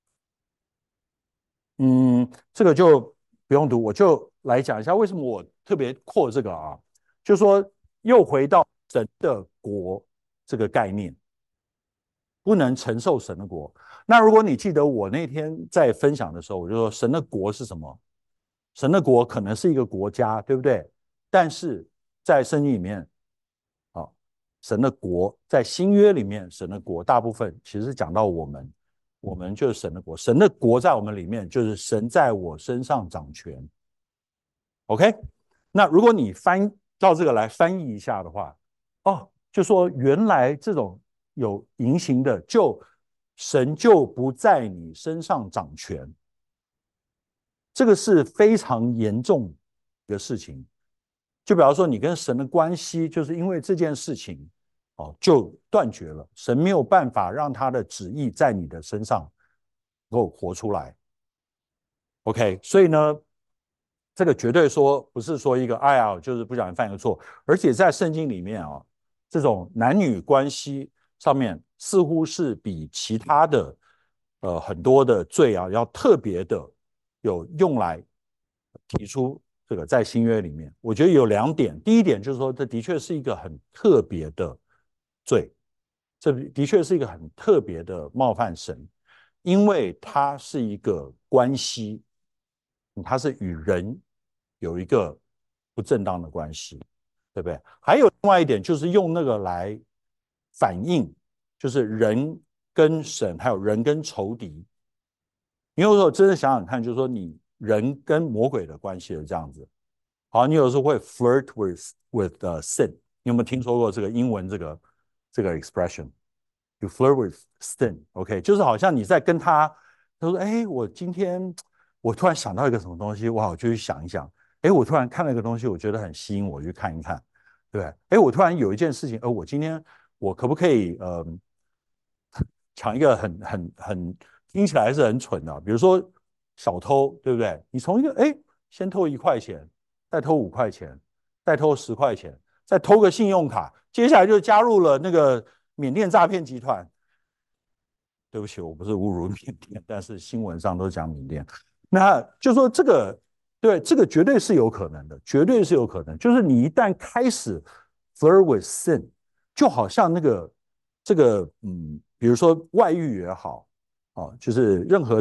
A: 这个就不用读，我就来讲一下为什么我特别扩这个啊，就说又回到神的国这个概念，不能承受神的国。那如果你记得我那天在分享的时候，我就说神的国是什么？神的国可能是一个国家，对不对？但是在圣经里面，啊，神的国在新约里面，神的国大部分其实讲到我们就是神的国，神的国在我们里面，就是神在我身上掌权。OK， 那如果你照这个来翻译一下的话，哦，就说原来这种有淫行的，神就不在你身上掌权，这个是非常严重的事情。就比方说，你跟神的关系，就是因为这件事情，就断绝了，神没有办法让他的旨意在你的身上能够活出来。OK， 所以呢，这个绝对说不是说一个哎呀，就是不小心犯一个错，而且在圣经里面啊，这种男女关系上面似乎是比其他的很多的罪啊要特别的有用来提出这个在新约里面，我觉得有两点，第一点就是说这的确是一个很特别的罪，这的确是一个很特别的冒犯神，因为它是一个关系。它是与人有一个不正当的关系，对不对？还有另外一点就是用那个来反映，就是人跟神，还有人跟仇敌。你有时候真的想想看，就是说你人跟魔鬼的关系是这样子。好，你有时候会 flirt with sin，你有没有听说过这个英文这个 expression？You flirt with sin，OK，就是好像你在跟他说，哎，我突然想到一个什么东西，哇，我就去想一想，哎，我突然看了一个东西，我觉得很吸引我，去看一看，对不对？哎，我突然有一件事情，我今天我可不可以抢一个很听起来是很蠢的，比如说小偷，对不对？你从一个先偷1块钱，再偷5块钱，再偷10块钱，再偷个信用卡，接下来就加入了那个缅甸诈骗集团。对不起，我不是侮辱缅甸，但是新闻上都讲缅甸。那就说这个，对，这个绝对是有可能的，绝对是有可能。就是你一旦开始 flirt with sin，就好像这个比如说外遇也好，就是任何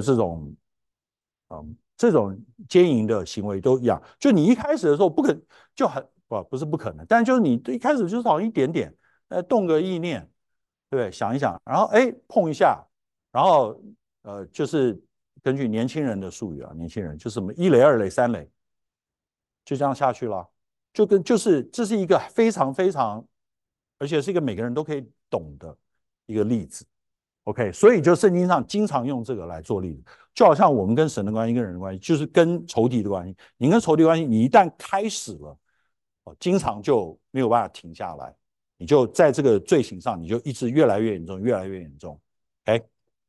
A: 这种奸淫的行为都一样。就你一开始的时候就不是不可能，但就是你一开始就是好像一点点，动个意念，对，想一想，然后碰一下。然后就是根据年轻人的术语啊，年轻人就是什么1垒、2垒、3垒，就这样下去了，就是这是一个非常非常，而且是一个每个人都可以懂的一个例子。OK， 所以就圣经上经常用这个来做例子，就好像我们跟神的关系、跟人的关系，就是跟仇敌的关系。你跟仇敌关系，你一旦开始了，经常就没有办法停下来，你就在这个罪行上，你就一直越来越严重，越来越严重。OK。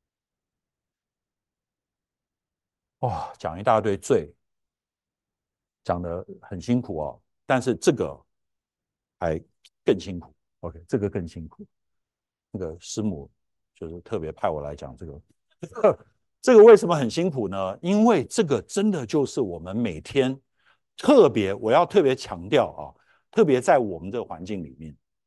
A: 哇，讲一大堆罪，讲得很辛苦哦。但是这个还更辛苦。OK，这个更辛苦。那个师母就是特别派我来讲这个。这个为什么很辛苦呢？因为这个真的就是我们每天我要特别强调啊，特别在我们这个环境里面，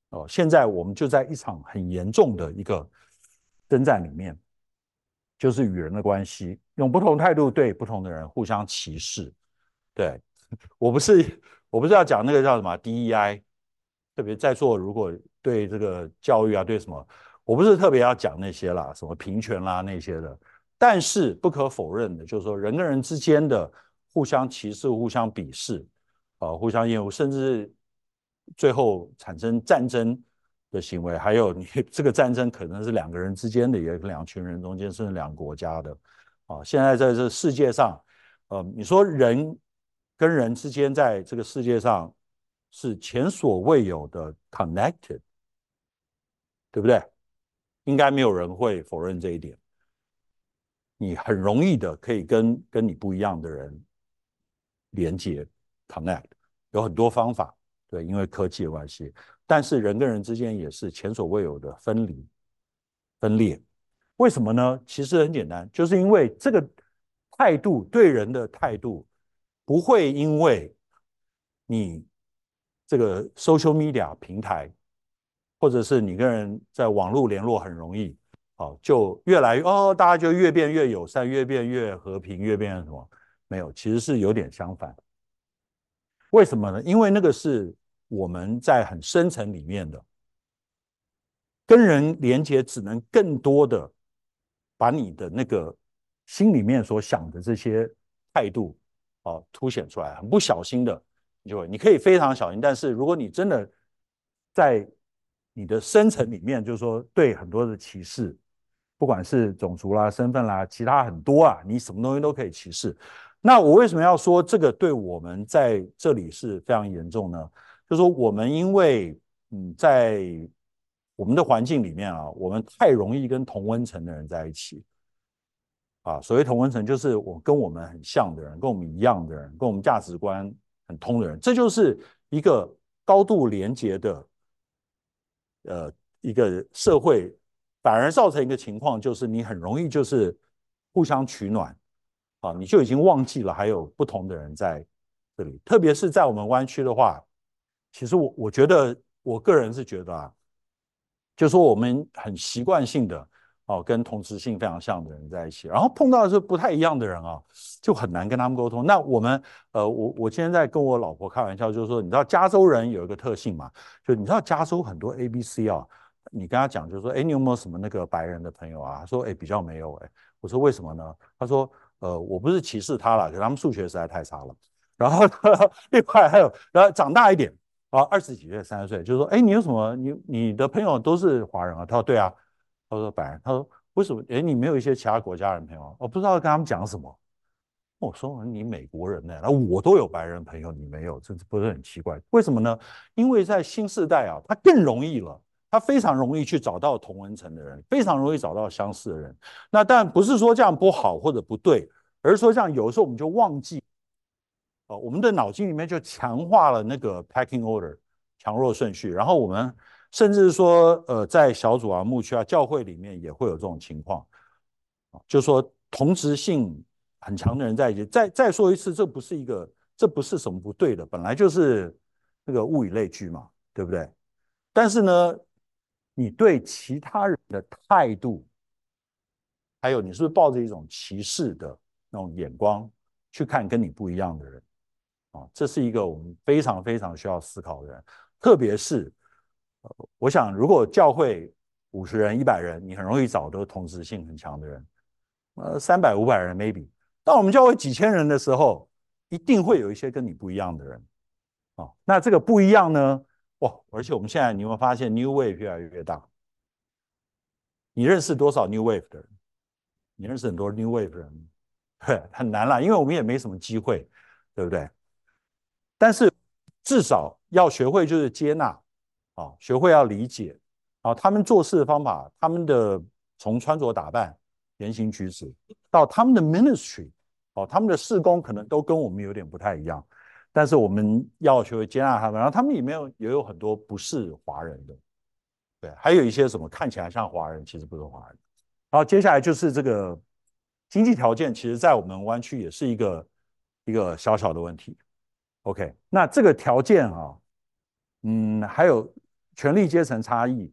A: 现在我们就在一场很严重的一个征战里面，就是与人的关系，用不同态度对不同的人互相歧视。对，我不是要讲那个叫什么 DEI，特别在座如果对这个教育啊，对什么，我不是特别要讲那些啦，什么平权啦那些的。但是不可否认的，就是说人跟人之间的互相歧视、互相鄙视，互相厌恶，甚至最后产生战争的行为，还有你这个战争可能是两个人之间的，也两群人中间，甚至两个国家的。现在在这世界上，你说人跟人之间在这个世界上是前所未有的 connected，对不对？应该没有人会否认这一点。你很容易的可以跟你不一样的人连接 connect， 有很多方法，对，因为科技的关系。但是人跟人之间也是前所未有的分离、分裂。为什么呢？其实很简单，就是因为这个态度，对人的态度，不会因为你这个 social media 平台，或者是你跟人在网络联络很容易，就越来越大家就越变越友善，越变越和平，越变什么？没有，其实是有点相反。为什么呢？因为那个是我们在很深层里面的，跟人连接，只能更多的把你的那个心里面所想的这些态度凸显出来，很不小心的，你可以非常小心，但是如果你真的在你的深层里面，就是说对很多的歧视，不管是种族啦、身份啦，其他很多啊，你什么东西都可以歧视。那我为什么要说这个对我们在这里是非常严重呢？就是说我们因为在我们的环境里面啊，我们太容易跟同温层的人在一起所谓同温层，就是跟我们很像的人，跟我们一样的人，跟我们价值观很通的人，这就是一个高度连结的一个社会，反而造成一个情况，就是你很容易就是互相取暖你就已经忘记了还有不同的人在这里，特别是在我们湾区的话，其实我觉得我个人是觉得就是说我们很习惯性的跟同质性非常像的人在一起，然后碰到的是不太一样的人就很难跟他们沟通。那我们我今天在跟我老婆开玩笑，就是说你知道加州人有一个特性嘛，就你知道加州很多 ABC 你跟他讲就是说，哎，你有没有什么那个白人的朋友他说，哎，比较没有我说为什么呢？他说，我不是歧视他了，可是他们数学实在太差了。然后另外还有，然后长大一点20几岁、30岁，就是说，哎，你有什么？你的朋友都是华人他说对啊。他说白人，他说为什么？哎，你没有一些其他国家人朋友？我不知道跟他们讲什么。我说你美国人呢？我都有白人朋友，你没有，这不是很奇怪？为什么呢？因为在新世代他更容易了，他非常容易去找到同温层的人，非常容易找到相似的人。那但不是说这样不好或者不对，而是说这样有的时候我们就忘记我们的脑筋里面就强化了那个 pecking order 强弱顺序，然后我们甚至说在小组牧区教会里面也会有这种情况就是说同质性很强的人在一起。再说一次，这不是什么不对的，本来就是那个物以类聚嘛，对不对？但是呢，你对其他人的态度，还有你是不是抱着一种歧视的那种眼光去看跟你不一样的人这是一个我们非常非常需要思考的人，特别是我想如果教会50人、100人，你很容易找到同质性很强的人，300、500人 maybe。当我们教会几千人的时候，一定会有一些跟你不一样的人那这个不一样呢，而且我们现在你有没有发现 New Wave 越来越大？你认识多少 New Wave 的人？你认识很多 New Wave 的人，很难啦，因为我们也没什么机会，对不对？但是至少要学会就是接纳学会要理解他们做事的方法，他们的从穿着打扮、言行举止到他们的 ministry 他们的事工可能都跟我们有点不太一样，但是我们要学会接纳他们，然后他们里面也有很多不是华人的，对，还有一些什么看起来像华人，其实不是华人。然后接下来就是这个经济条件，其实在我们湾区也是一个小小的问题。OK， 那这个条件还有权力阶层差异，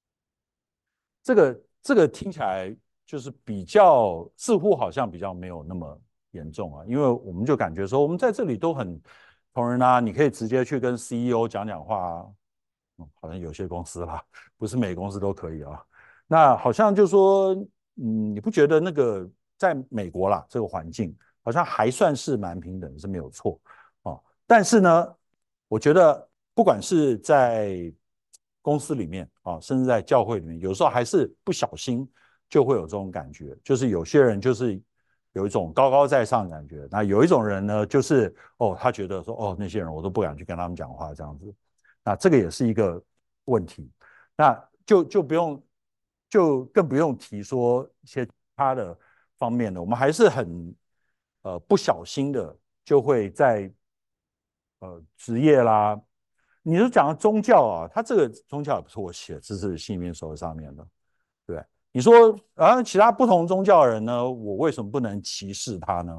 A: 这个听起来就是比较似乎好像比较没有那么严重啊，因为我们就感觉说我们在这里都很同仁啊，你可以直接去跟 CEO 讲讲话啊，好像有些公司啦，不是每个公司都可以啊。那好像就说，你不觉得那个在美国啦这个环境好像还算是蛮平等，是没有错啊。但是呢，我觉得不管是在公司里面啊，甚至在教会里面，有时候还是不小心就会有这种感觉，就是有些人就是有一种高高在上的感觉，那有一种人呢，就是他觉得说那些人我都不敢去跟他们讲话这样子，那这个也是一个问题，那就不用就更不用提说一些其他的方面的，我们还是很不小心的就会在职业啦。你就讲宗教啊，他这个宗教也不是我写，这是信民手上面的，对。你说其他不同宗教的人呢，我为什么不能歧视他呢？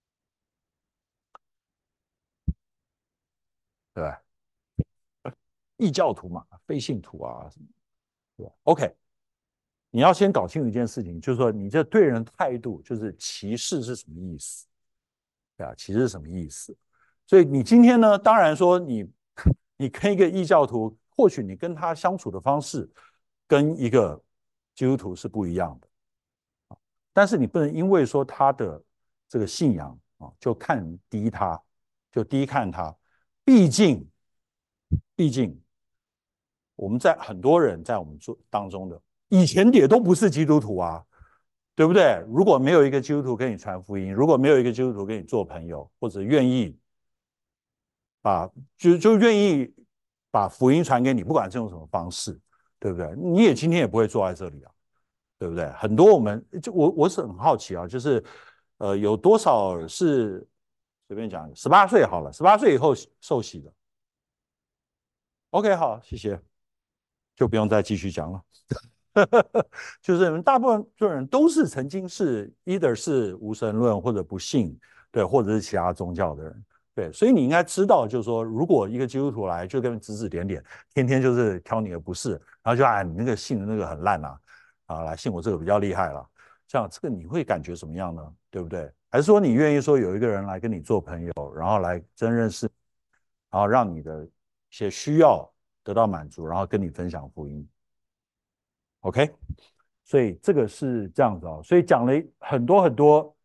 A: 对吧？异教徒嘛，非信徒啊，对吧 ？OK，你要先搞清楚一件事情，就是说你这对人态度，就是歧视是什么意思？对啊，歧视是什么意思？所以你今天呢，当然说你跟一个异教徒，或许你跟他相处的方式跟一个基督徒是不一样的，但是你不能因为说他的这个信仰就看低他，就低看他。毕竟，毕竟我们在很多人在我们当中的以前也都不是基督徒啊，对不对？如果没有一个基督徒跟你传福音，如果没有一个基督徒跟你做朋友，或者愿意把就愿意把福音传给你，不管是用什么方式，对不对？你也今天也不会坐在这里啊，对不对？很多我是很好奇啊，就是有多少是随便讲18岁好了，18岁以后受洗的？OK，好，谢谢，就不用再继续讲了。就是大部分人都是曾经是 either 是无神论或者不信，对，或者是其他宗教的人，对，所以你应该知道，就是说，如果一个基督徒来就跟你指指点点，天天就是挑你的不是，然后就你那个信的那个很烂来信我这个比较厉害了，这样这个你会感觉怎么样呢？对不对？还是说你愿意说有一个人来跟你做朋友，然后来真认识，然后让你的一些需要得到满足，然后跟你分享福音？OK，所以这个是这样子所以讲了很多很多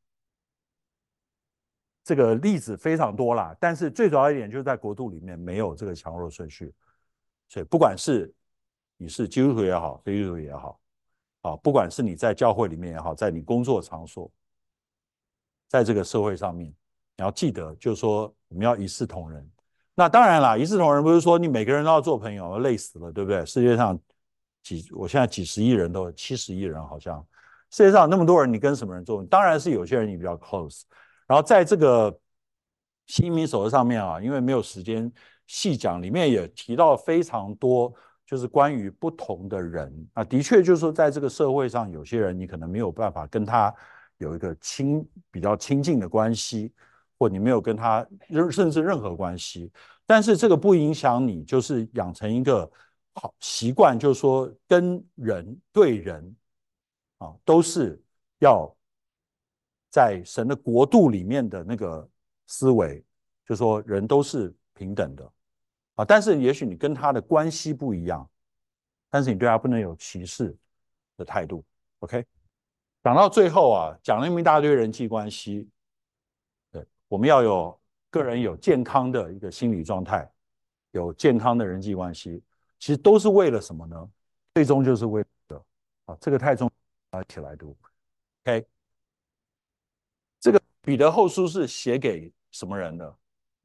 A: 这个例子非常多啦，但是最主要一点就是在国度里面没有这个强弱顺序，所以不管是你是基督徒也好，非基督徒也好，不管是你在教会里面也好，在你工作场所，在这个社会上面，你要记得就是说我们要一视同仁。那当然啦，一视同仁不是说你每个人都要做朋友，累死了，对不对？世界上我现在几十亿人都有70亿人好像，世界上那么多人，你跟什么人做？当然是有些人你比较 close。然后在这个新民手册上面因为没有时间细讲，里面也提到非常多，就是关于不同的人的确就是说，在这个社会上，有些人你可能没有办法跟他有一个比较亲近的关系，或你没有跟他甚至任何关系，但是这个不影响你，就是养成一个好习惯，就是说跟人对人都是要在神的国度里面的那个思维，就说人都是平等的但是也许你跟他的关系不一样，但是你对他不能有歧视的态度。OK，讲到最后讲了那么一大堆人际关系，对，我们要有个人有健康的一个心理状态，有健康的人际关系，其实都是为了什么呢？最终就是为了这个太重要，一起来读。OK，这个彼得后书是写给什么人的？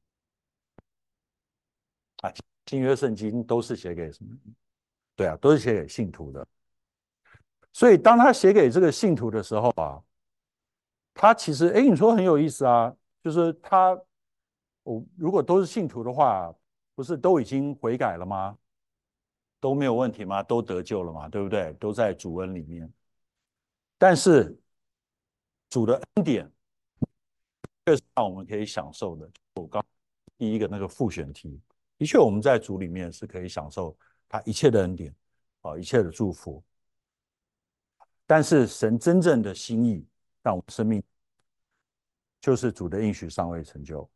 A: 新约圣经都是写给什么？对都是写给信徒的。所以当他写给这个信徒的时候他其实你说很有意思就是如果都是信徒的话，不是都已经悔改了吗？都没有问题吗？都得救了吗？对不对？都在主恩里面。但是主的恩典确实让我们可以享受的。我刚第一个那个复选题，的确我们在主里面是可以享受他一切的恩典一切的祝福。但是神真正的心意让我们生命，就是主的应许尚未成就。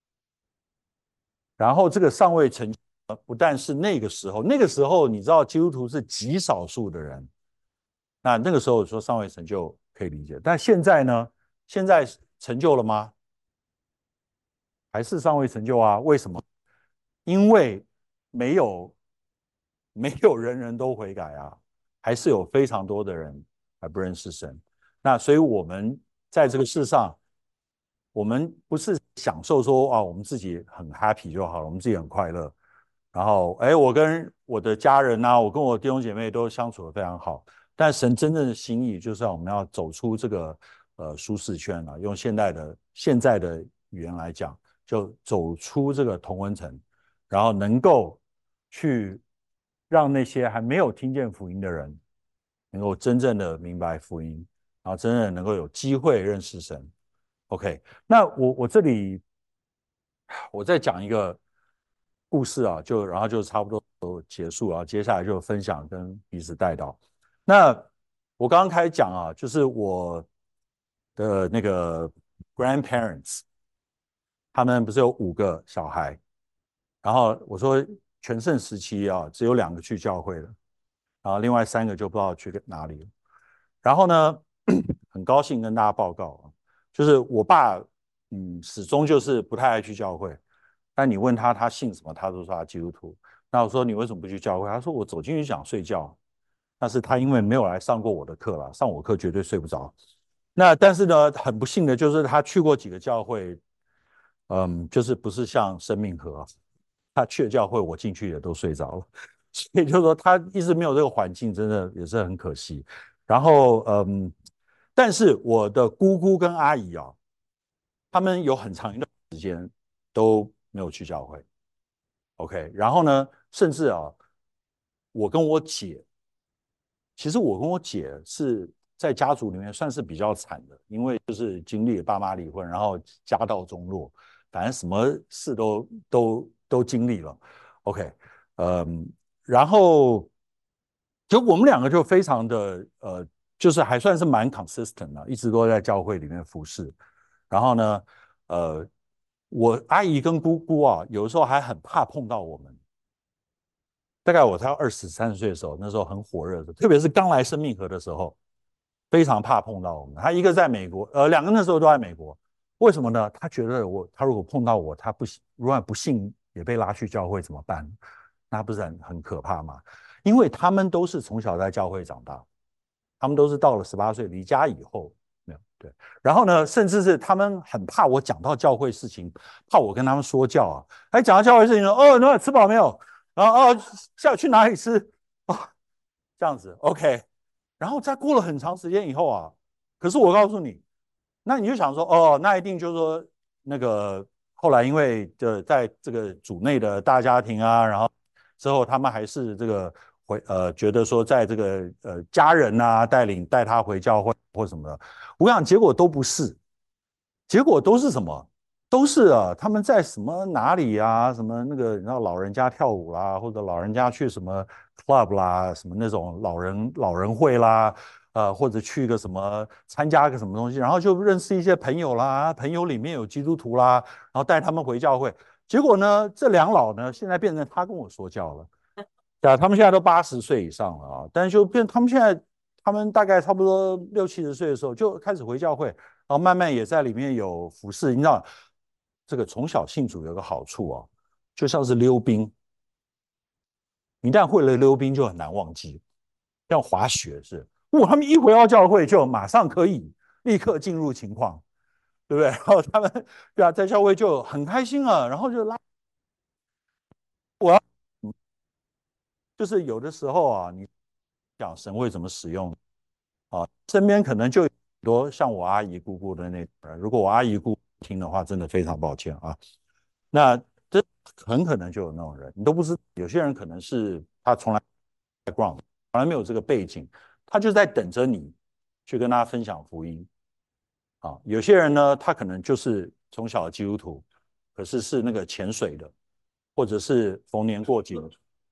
A: 然后这个尚未成就不但是那个时候，那个时候你知道基督徒是极少数的人，那个时候说尚未成就可以理解，但现在呢？现在成就了吗？还是尚未成就啊？为什么？因为没有人人都悔改啊，还是有非常多的人还不认识神。那所以我们在这个世上，我们不是享受说啊，我们自己很 happy 就好了，我们自己很快乐。然后，我跟我的家人啊，我跟我弟兄姐妹都相处得非常好。但神真正的心意就是让我们要走出这个舒适圈啊，用现在的语言来讲，就走出这个同温层，然后能够去让那些还没有听见福音的人，能够真正的明白福音，然后真正能够有机会认识神。OK，那我这里我再讲一个故事啊，然后就差不多都结束了，接下来就分享跟彼此带到。那我刚刚开始讲啊，就是我的那个 grandparents， 他们不是有5个小孩，然后我说全盛时期啊，只有2个去教会了，然后另外3个就不知道去哪里了。然后呢，很高兴跟大家报告啊，就是我爸，始终就是不太爱去教会。但你问他他信什么，他都说他基督徒。那我说你为什么不去教会？他说我走进去想睡觉。但是他因为没有来上过我的课了，上我课绝对睡不着。那但是呢，很不幸的就是他去过几个教会，就是不是像生命河，他去的教会我进去也都睡着了。所以就是说他一直没有这个环境，真的也是很可惜。然后但是我的姑姑跟阿姨啊，他们有很长一段时间都没有去教会。OK，然后呢，甚至啊，我跟我姐，其实我跟我姐是在家族里面算是比较惨的，因为就是经历了爸妈离婚，然后家道中落，反正什么事都经历了。OK，然后就我们2个就非常的就是还算是蛮 consistent 的，一直都在教会里面服侍。然后呢，我阿姨跟姑姑啊，有的时候还很怕碰到我们。大概我才23岁的时候，那时候很火热的，特别是刚来生命河的时候，非常怕碰到我们。他一个在美国，2个那时候都在美国。为什么呢？他觉得他如果碰到我，他如果不幸也被拉去教会怎么办？那不是很可怕吗？因为他们都是从小在教会长大，他们都是到了18岁离家以后没有对。然后呢，甚至是他们很怕我讲到教会事情，怕我跟他们说教啊。讲到教会事情说，那吃饱没有？然后下午去哪里吃？这样子 OK。然后再过了很长时间以后啊，可是我告诉你，那你就想说，那一定就是说那个后来因为在这个组内的大家庭啊，然后之后他们还是这个觉得说在这个家人啊带他回教会或什么的，我想结果都不是，结果都是什么？都是啊，他们在什么哪里啊？什么那个你知道老人家跳舞啦，或者老人家去什么 club 啦，什么那种老人会啦，或者去一个什么参加个什么东西，然后就认识一些朋友啦，朋友里面有基督徒啦，然后带他们回教会。结果呢，这2老呢，现在变成他跟我说教了。对啊，他们现在都80岁以上了啊，但是就变他们现在，他们大概差不多60、70岁的时候就开始回教会，然后慢慢也在里面有服侍。你知道，这个从小信主有个好处啊，就像是溜冰，一旦会了溜冰就很难忘记，像滑雪是，他们一回到教会就马上可以立刻进入情况，对不对？然后他们对啊，在教会就很开心啊，然后就拉我要，就是有的时候啊，你讲神会怎么使用啊，身边可能就有很多像我阿姨姑姑的那种人，如果我阿姨姑姑听的话，真的非常抱歉啊。那这很可能就有那种人，你都不知道。有些人可能是他从来 background 从来没有这个背景，他就在等着你去跟他分享福音啊。有些人呢，他可能就是从小的基督徒，可是是那个潜水的，或者是逢年过节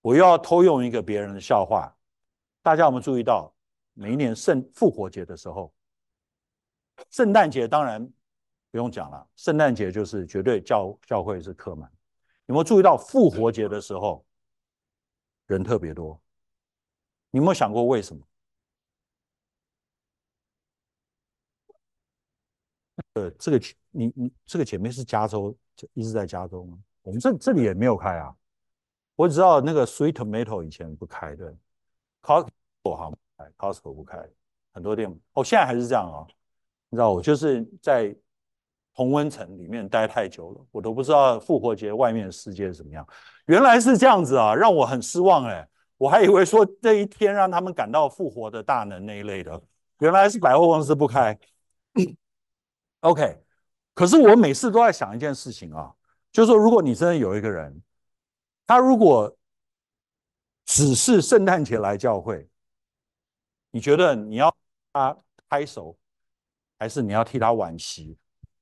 A: 我又要偷用一个别人的笑话，大家有没有注意到，每一年复活节的时候，圣诞节当然不用讲了，圣诞节就是绝对教会是客满。有没有注意到复活节的时候人特别多？你有没有想过为什么？这个你这个姐妹是加州，一直在加州吗？我们这里也没有开啊。我只知道那个 Sweet Tomato 以前不开的，Costco 好像不开，Costco 不开，很多店哦，现在还是这样啊。你知道我就是在同温层里面待太久了，我都不知道复活节外面的世界是怎么样。原来是这样子啊，让我很失望哎。我还以为说这一天让他们感到复活的大能那一类的，原来是百货公司不开。OK，可是我每次都在想一件事情啊，就是说，如果你真的有一个人，他如果只是圣诞节来教会，你觉得你要他拍手，还是你要替他惋惜？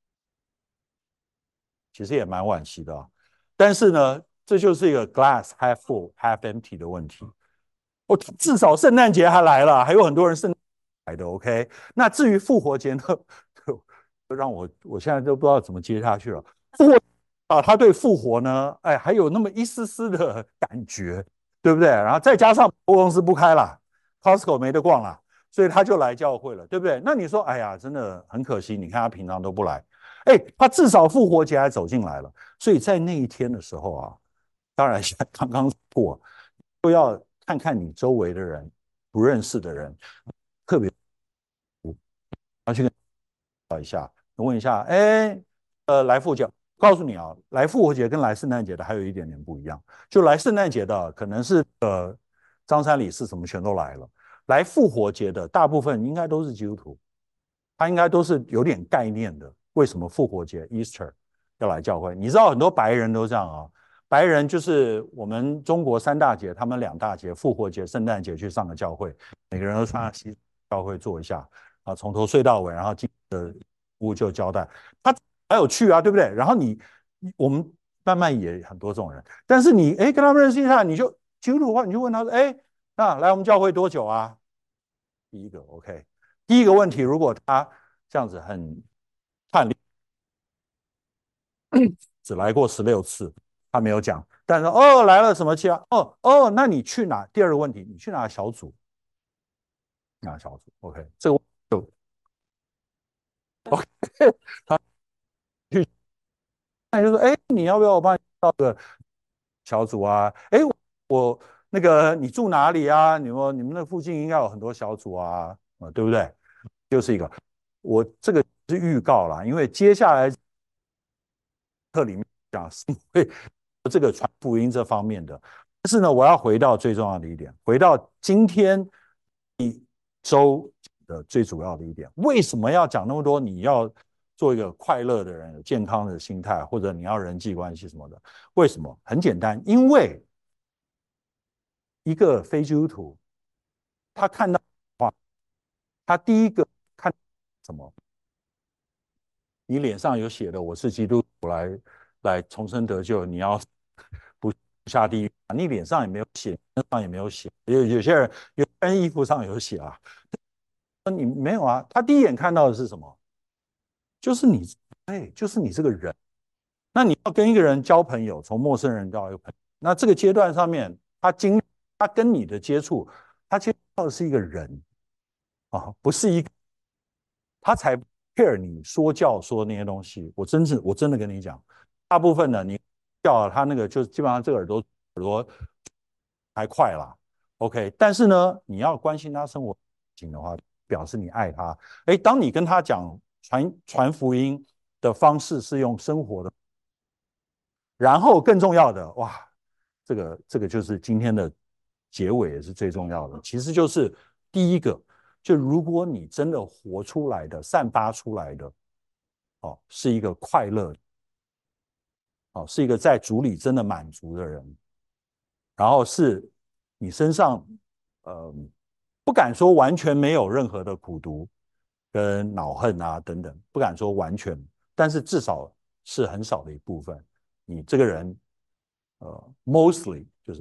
A: 其实也蛮惋惜的啊。但是呢，这就是一个 glass half full half empty 的问题。我至少圣诞节还来了，还有很多人圣诞来的。OK，那至于复活节呢，就让我现在都不知道怎么接下去了。复活啊，他对复活呢，哎，还有那么一丝丝的感觉，对不对？然后再加上公司不开了，Costco 没得逛了，所以他就来教会了，对不对？那你说，哎呀，真的很可惜，你看他平常都不来，哎，他至少复活节还走进来了，所以在那一天的时候啊，当然刚刚过，都要看看你周围的人，不认识的人，特别要去跟一下，问一下，哎，来复节，告诉你啊，来复活节跟来圣诞节的还有一点点不一样，就来圣诞节的可能是张三李四什么全都来了，来复活节的大部分应该都是基督徒，他应该都是有点概念的。为什么复活节 Easter 要来教会？你知道很多白人都这样啊，白人就是我们中国三大节，他们两大节，复活节、圣诞节去上个教会，每个人都穿上西教会做一下啊，从头睡到尾，然后进的屋就交代，他还有趣啊，对不对？然后我们慢慢也很多这种人，但是你跟他们认识一下，你就基督徒的话，你就问他说，那来我们教会多久啊？第一个 OK，第一个问题，如果他这样子很叛逆，只来过16次，他没有讲，但是来了什么期啊？那你去哪？第二个问题，你去哪小组？哪小组？OK，这个就 OK，他去，那就说，你要不要我帮你到个小组啊？我那个你住哪里啊？你们那附近应该有很多小组啊，对不对？就是一个，我这个是预告啦，因为接下来课里面讲是会这个传福音这方面的。但是呢，我要回到最重要的一点，回到今天一周的最主要的一点，为什么要讲那么多？你要做一个快乐的人，有健康的心态，或者你要人际关系什么的？为什么？很简单，因为一个非基督徒，他看到话，他第一个看什么？你脸上有写的，我是基督徒来重生得救，你要不下地狱？你脸上也没有写，身上也没有写，有些人衣服上有写啊，你没有啊？他第一眼看到的是什么？就是你，就是你这个人。那你要跟一个人交朋友，从陌生人到一个朋友，那这个阶段上面，他跟你的接触，他接触到的是一个人啊，不是一个他才 care 你说教说那些东西。我真的跟你讲，大部分的你叫他那个就基本上这个耳朵还快啦，OK。但是呢，你要关心他生活情的话，表示你爱他。当你跟他讲传福音的方式是用生活的，然后更重要的，哇，这个就是今天的结尾也是最重要的，其实就是第一个，就如果你真的活出来的、散发出来的，是一个快乐，是一个在主里真的满足的人，然后是你身上，呃，不敢说完全没有任何的苦毒跟恼恨啊等等，不敢说完全，但是至少是很少的一部分。你这个人，mostly 就是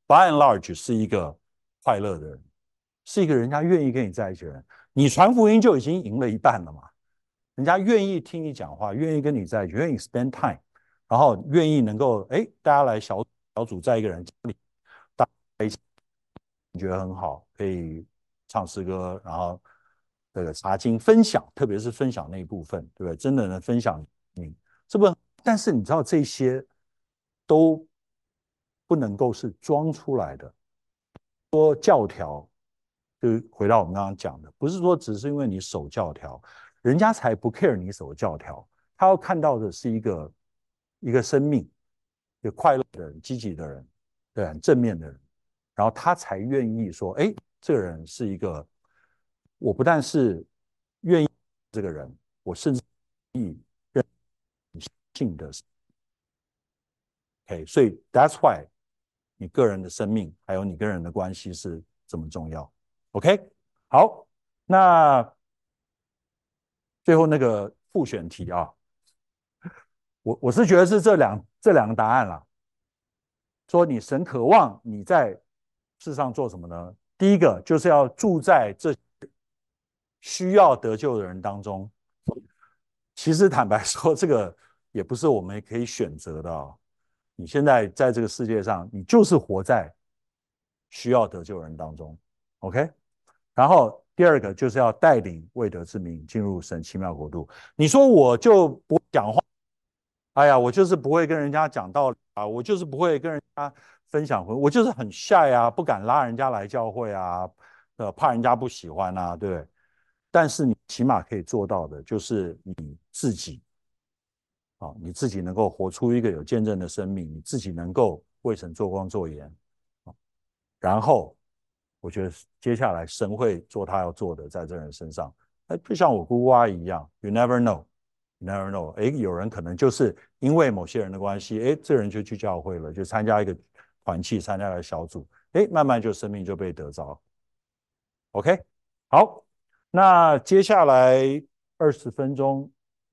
A: by and large 是一个快乐的人，是一个人家愿意跟你在一起的人。你传福音就已经赢了一半了嘛，人家愿意听你讲话，愿意跟你在一起，愿意 spend time， 然后愿意能够大家来小组在一个人家里，大家一起觉得很好，可以唱诗歌，然后这个查经分享，特别是分享那一部分，对不对？真的能分享你，是不是？但是你知道这些都不能够是装出来的。说教条，就回到我们刚刚讲的，不是说只是因为你守教条，人家才不 care 你守教条，他要看到的是一个生命，一个快乐的人、积极的人，对，很正面的人，然后他才愿意说，这个人是一个，我不但是愿意这个人，我甚至愿意认性的。OK， 所以 that's why 你个人的生命还有你跟人的关系是这么重要。OK， 好，那最后那个复选题啊，我是觉得是这两个答案啦。说你神渴望你在世上做什么呢？第一个就是要住在这需要得救的人当中。其实坦白说，这个也不是我们可以选择的啊。你现在在这个世界上，你就是活在需要得救人当中 ，OK？ 然后第二个就是要带领未得之民进入神奇妙国度。你说我就不讲话，哎呀，我就是不会跟人家讲道理啊，我就是不会跟人家分享我就是很 shy 啊，不敢拉人家来教会啊，怕人家不喜欢啊，对不对？但是你起码可以做到的就是你自己。你自己能够活出一个有见证的生命，你自己能够为神做光做盐，然后我觉得接下来神会做他要做的，在这人身上。就像我姑姑阿姨一样 ，you never know，you never know。有人可能就是因为某些人的关系，这人就去教会了，就参加一个团契，参加一个小组，慢慢就生命就被得着。OK， 好，那接下来20分钟。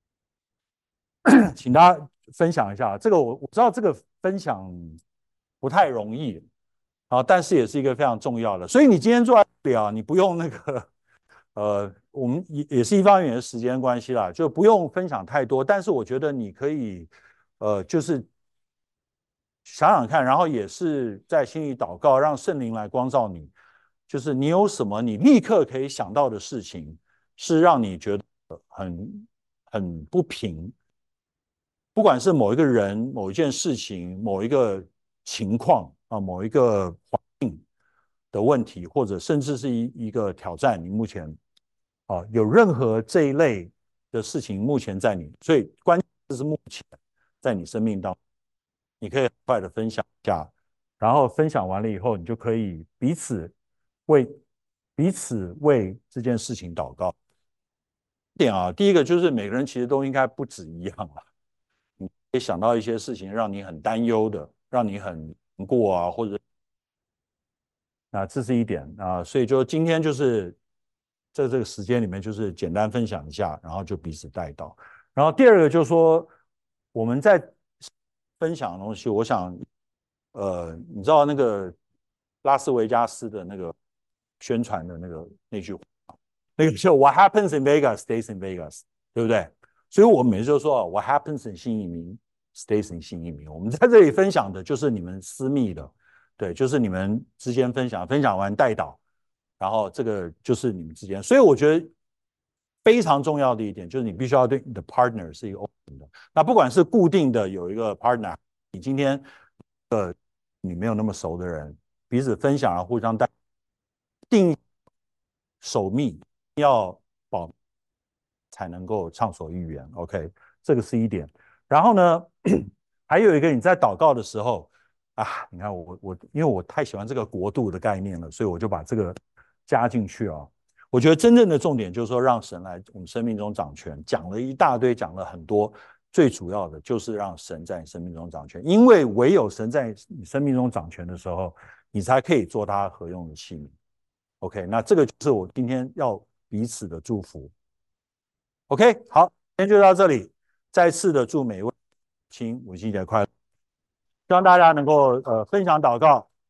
A: 请大家分享一下，这个我知道这个分享不太容易啊，但是也是一个非常重要的。所以你今天坐在这里啊，你不用那个我们也是一方面的时间关系啦，就不用分享太多。但是我觉得你可以就是想想看，然后也是在心里祷告，让圣灵来光照你。就是你有什么你立刻可以想到的事情，是让你觉得很不平。不管是某一个人、某一件事情、某一个情况啊、某一个环境的问题，或者甚至是一个挑战，你目前有任何这一类的事情，目前在你，所以关键是目前在你生命当中，你可以很快的分享一下，然后分享完了以后，你就可以为彼此为这件事情祷告。第一个就是每个人其实都应该不止一样了。你可以想到一些事情让你很担忧的，让你很难过啊，或者这是一点啊，所以就今天就是在这个时间里面，就是简单分享一下，然后就彼此带到。然后第二个就是说，我们在分享的东西，我想，你知道那个拉斯维加斯的那个宣传的那句话，那个就 What happens in Vegas stays in Vegas， 对不对？所以我们每次就说 What happens in 新移民 stays in 新移民。我们在这里分享的就是你们私密的，对，就是你们之间分享，分享完带导，然后这个就是你们之间。所以我觉得非常重要的一点就是你必须要对你的 partner 是一个 open 的。那不管是固定的有一个 partner， 你今天你没有那么熟的人，彼此分享啊，互相带定守密，要保才能够畅所欲言。OK， 这个是一点。然后呢，还有一个你在祷告的时候你看因为我太喜欢这个国度的概念了，所以我就把这个加进去啊。我觉得真正的重点就是说，让神来我们生命中掌权。讲了一大堆，讲了很多，最主要的就是让神在你生命中掌权。因为唯有神在你生命中掌权的时候，你才可以做他合用的器皿。OK， 那这个就是我今天要彼此的祝福。OK， 好，今天就到这里。再次的祝每位母亲节快乐，希望大家能够分享祷告。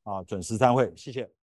A: 啊，准时参会，谢谢。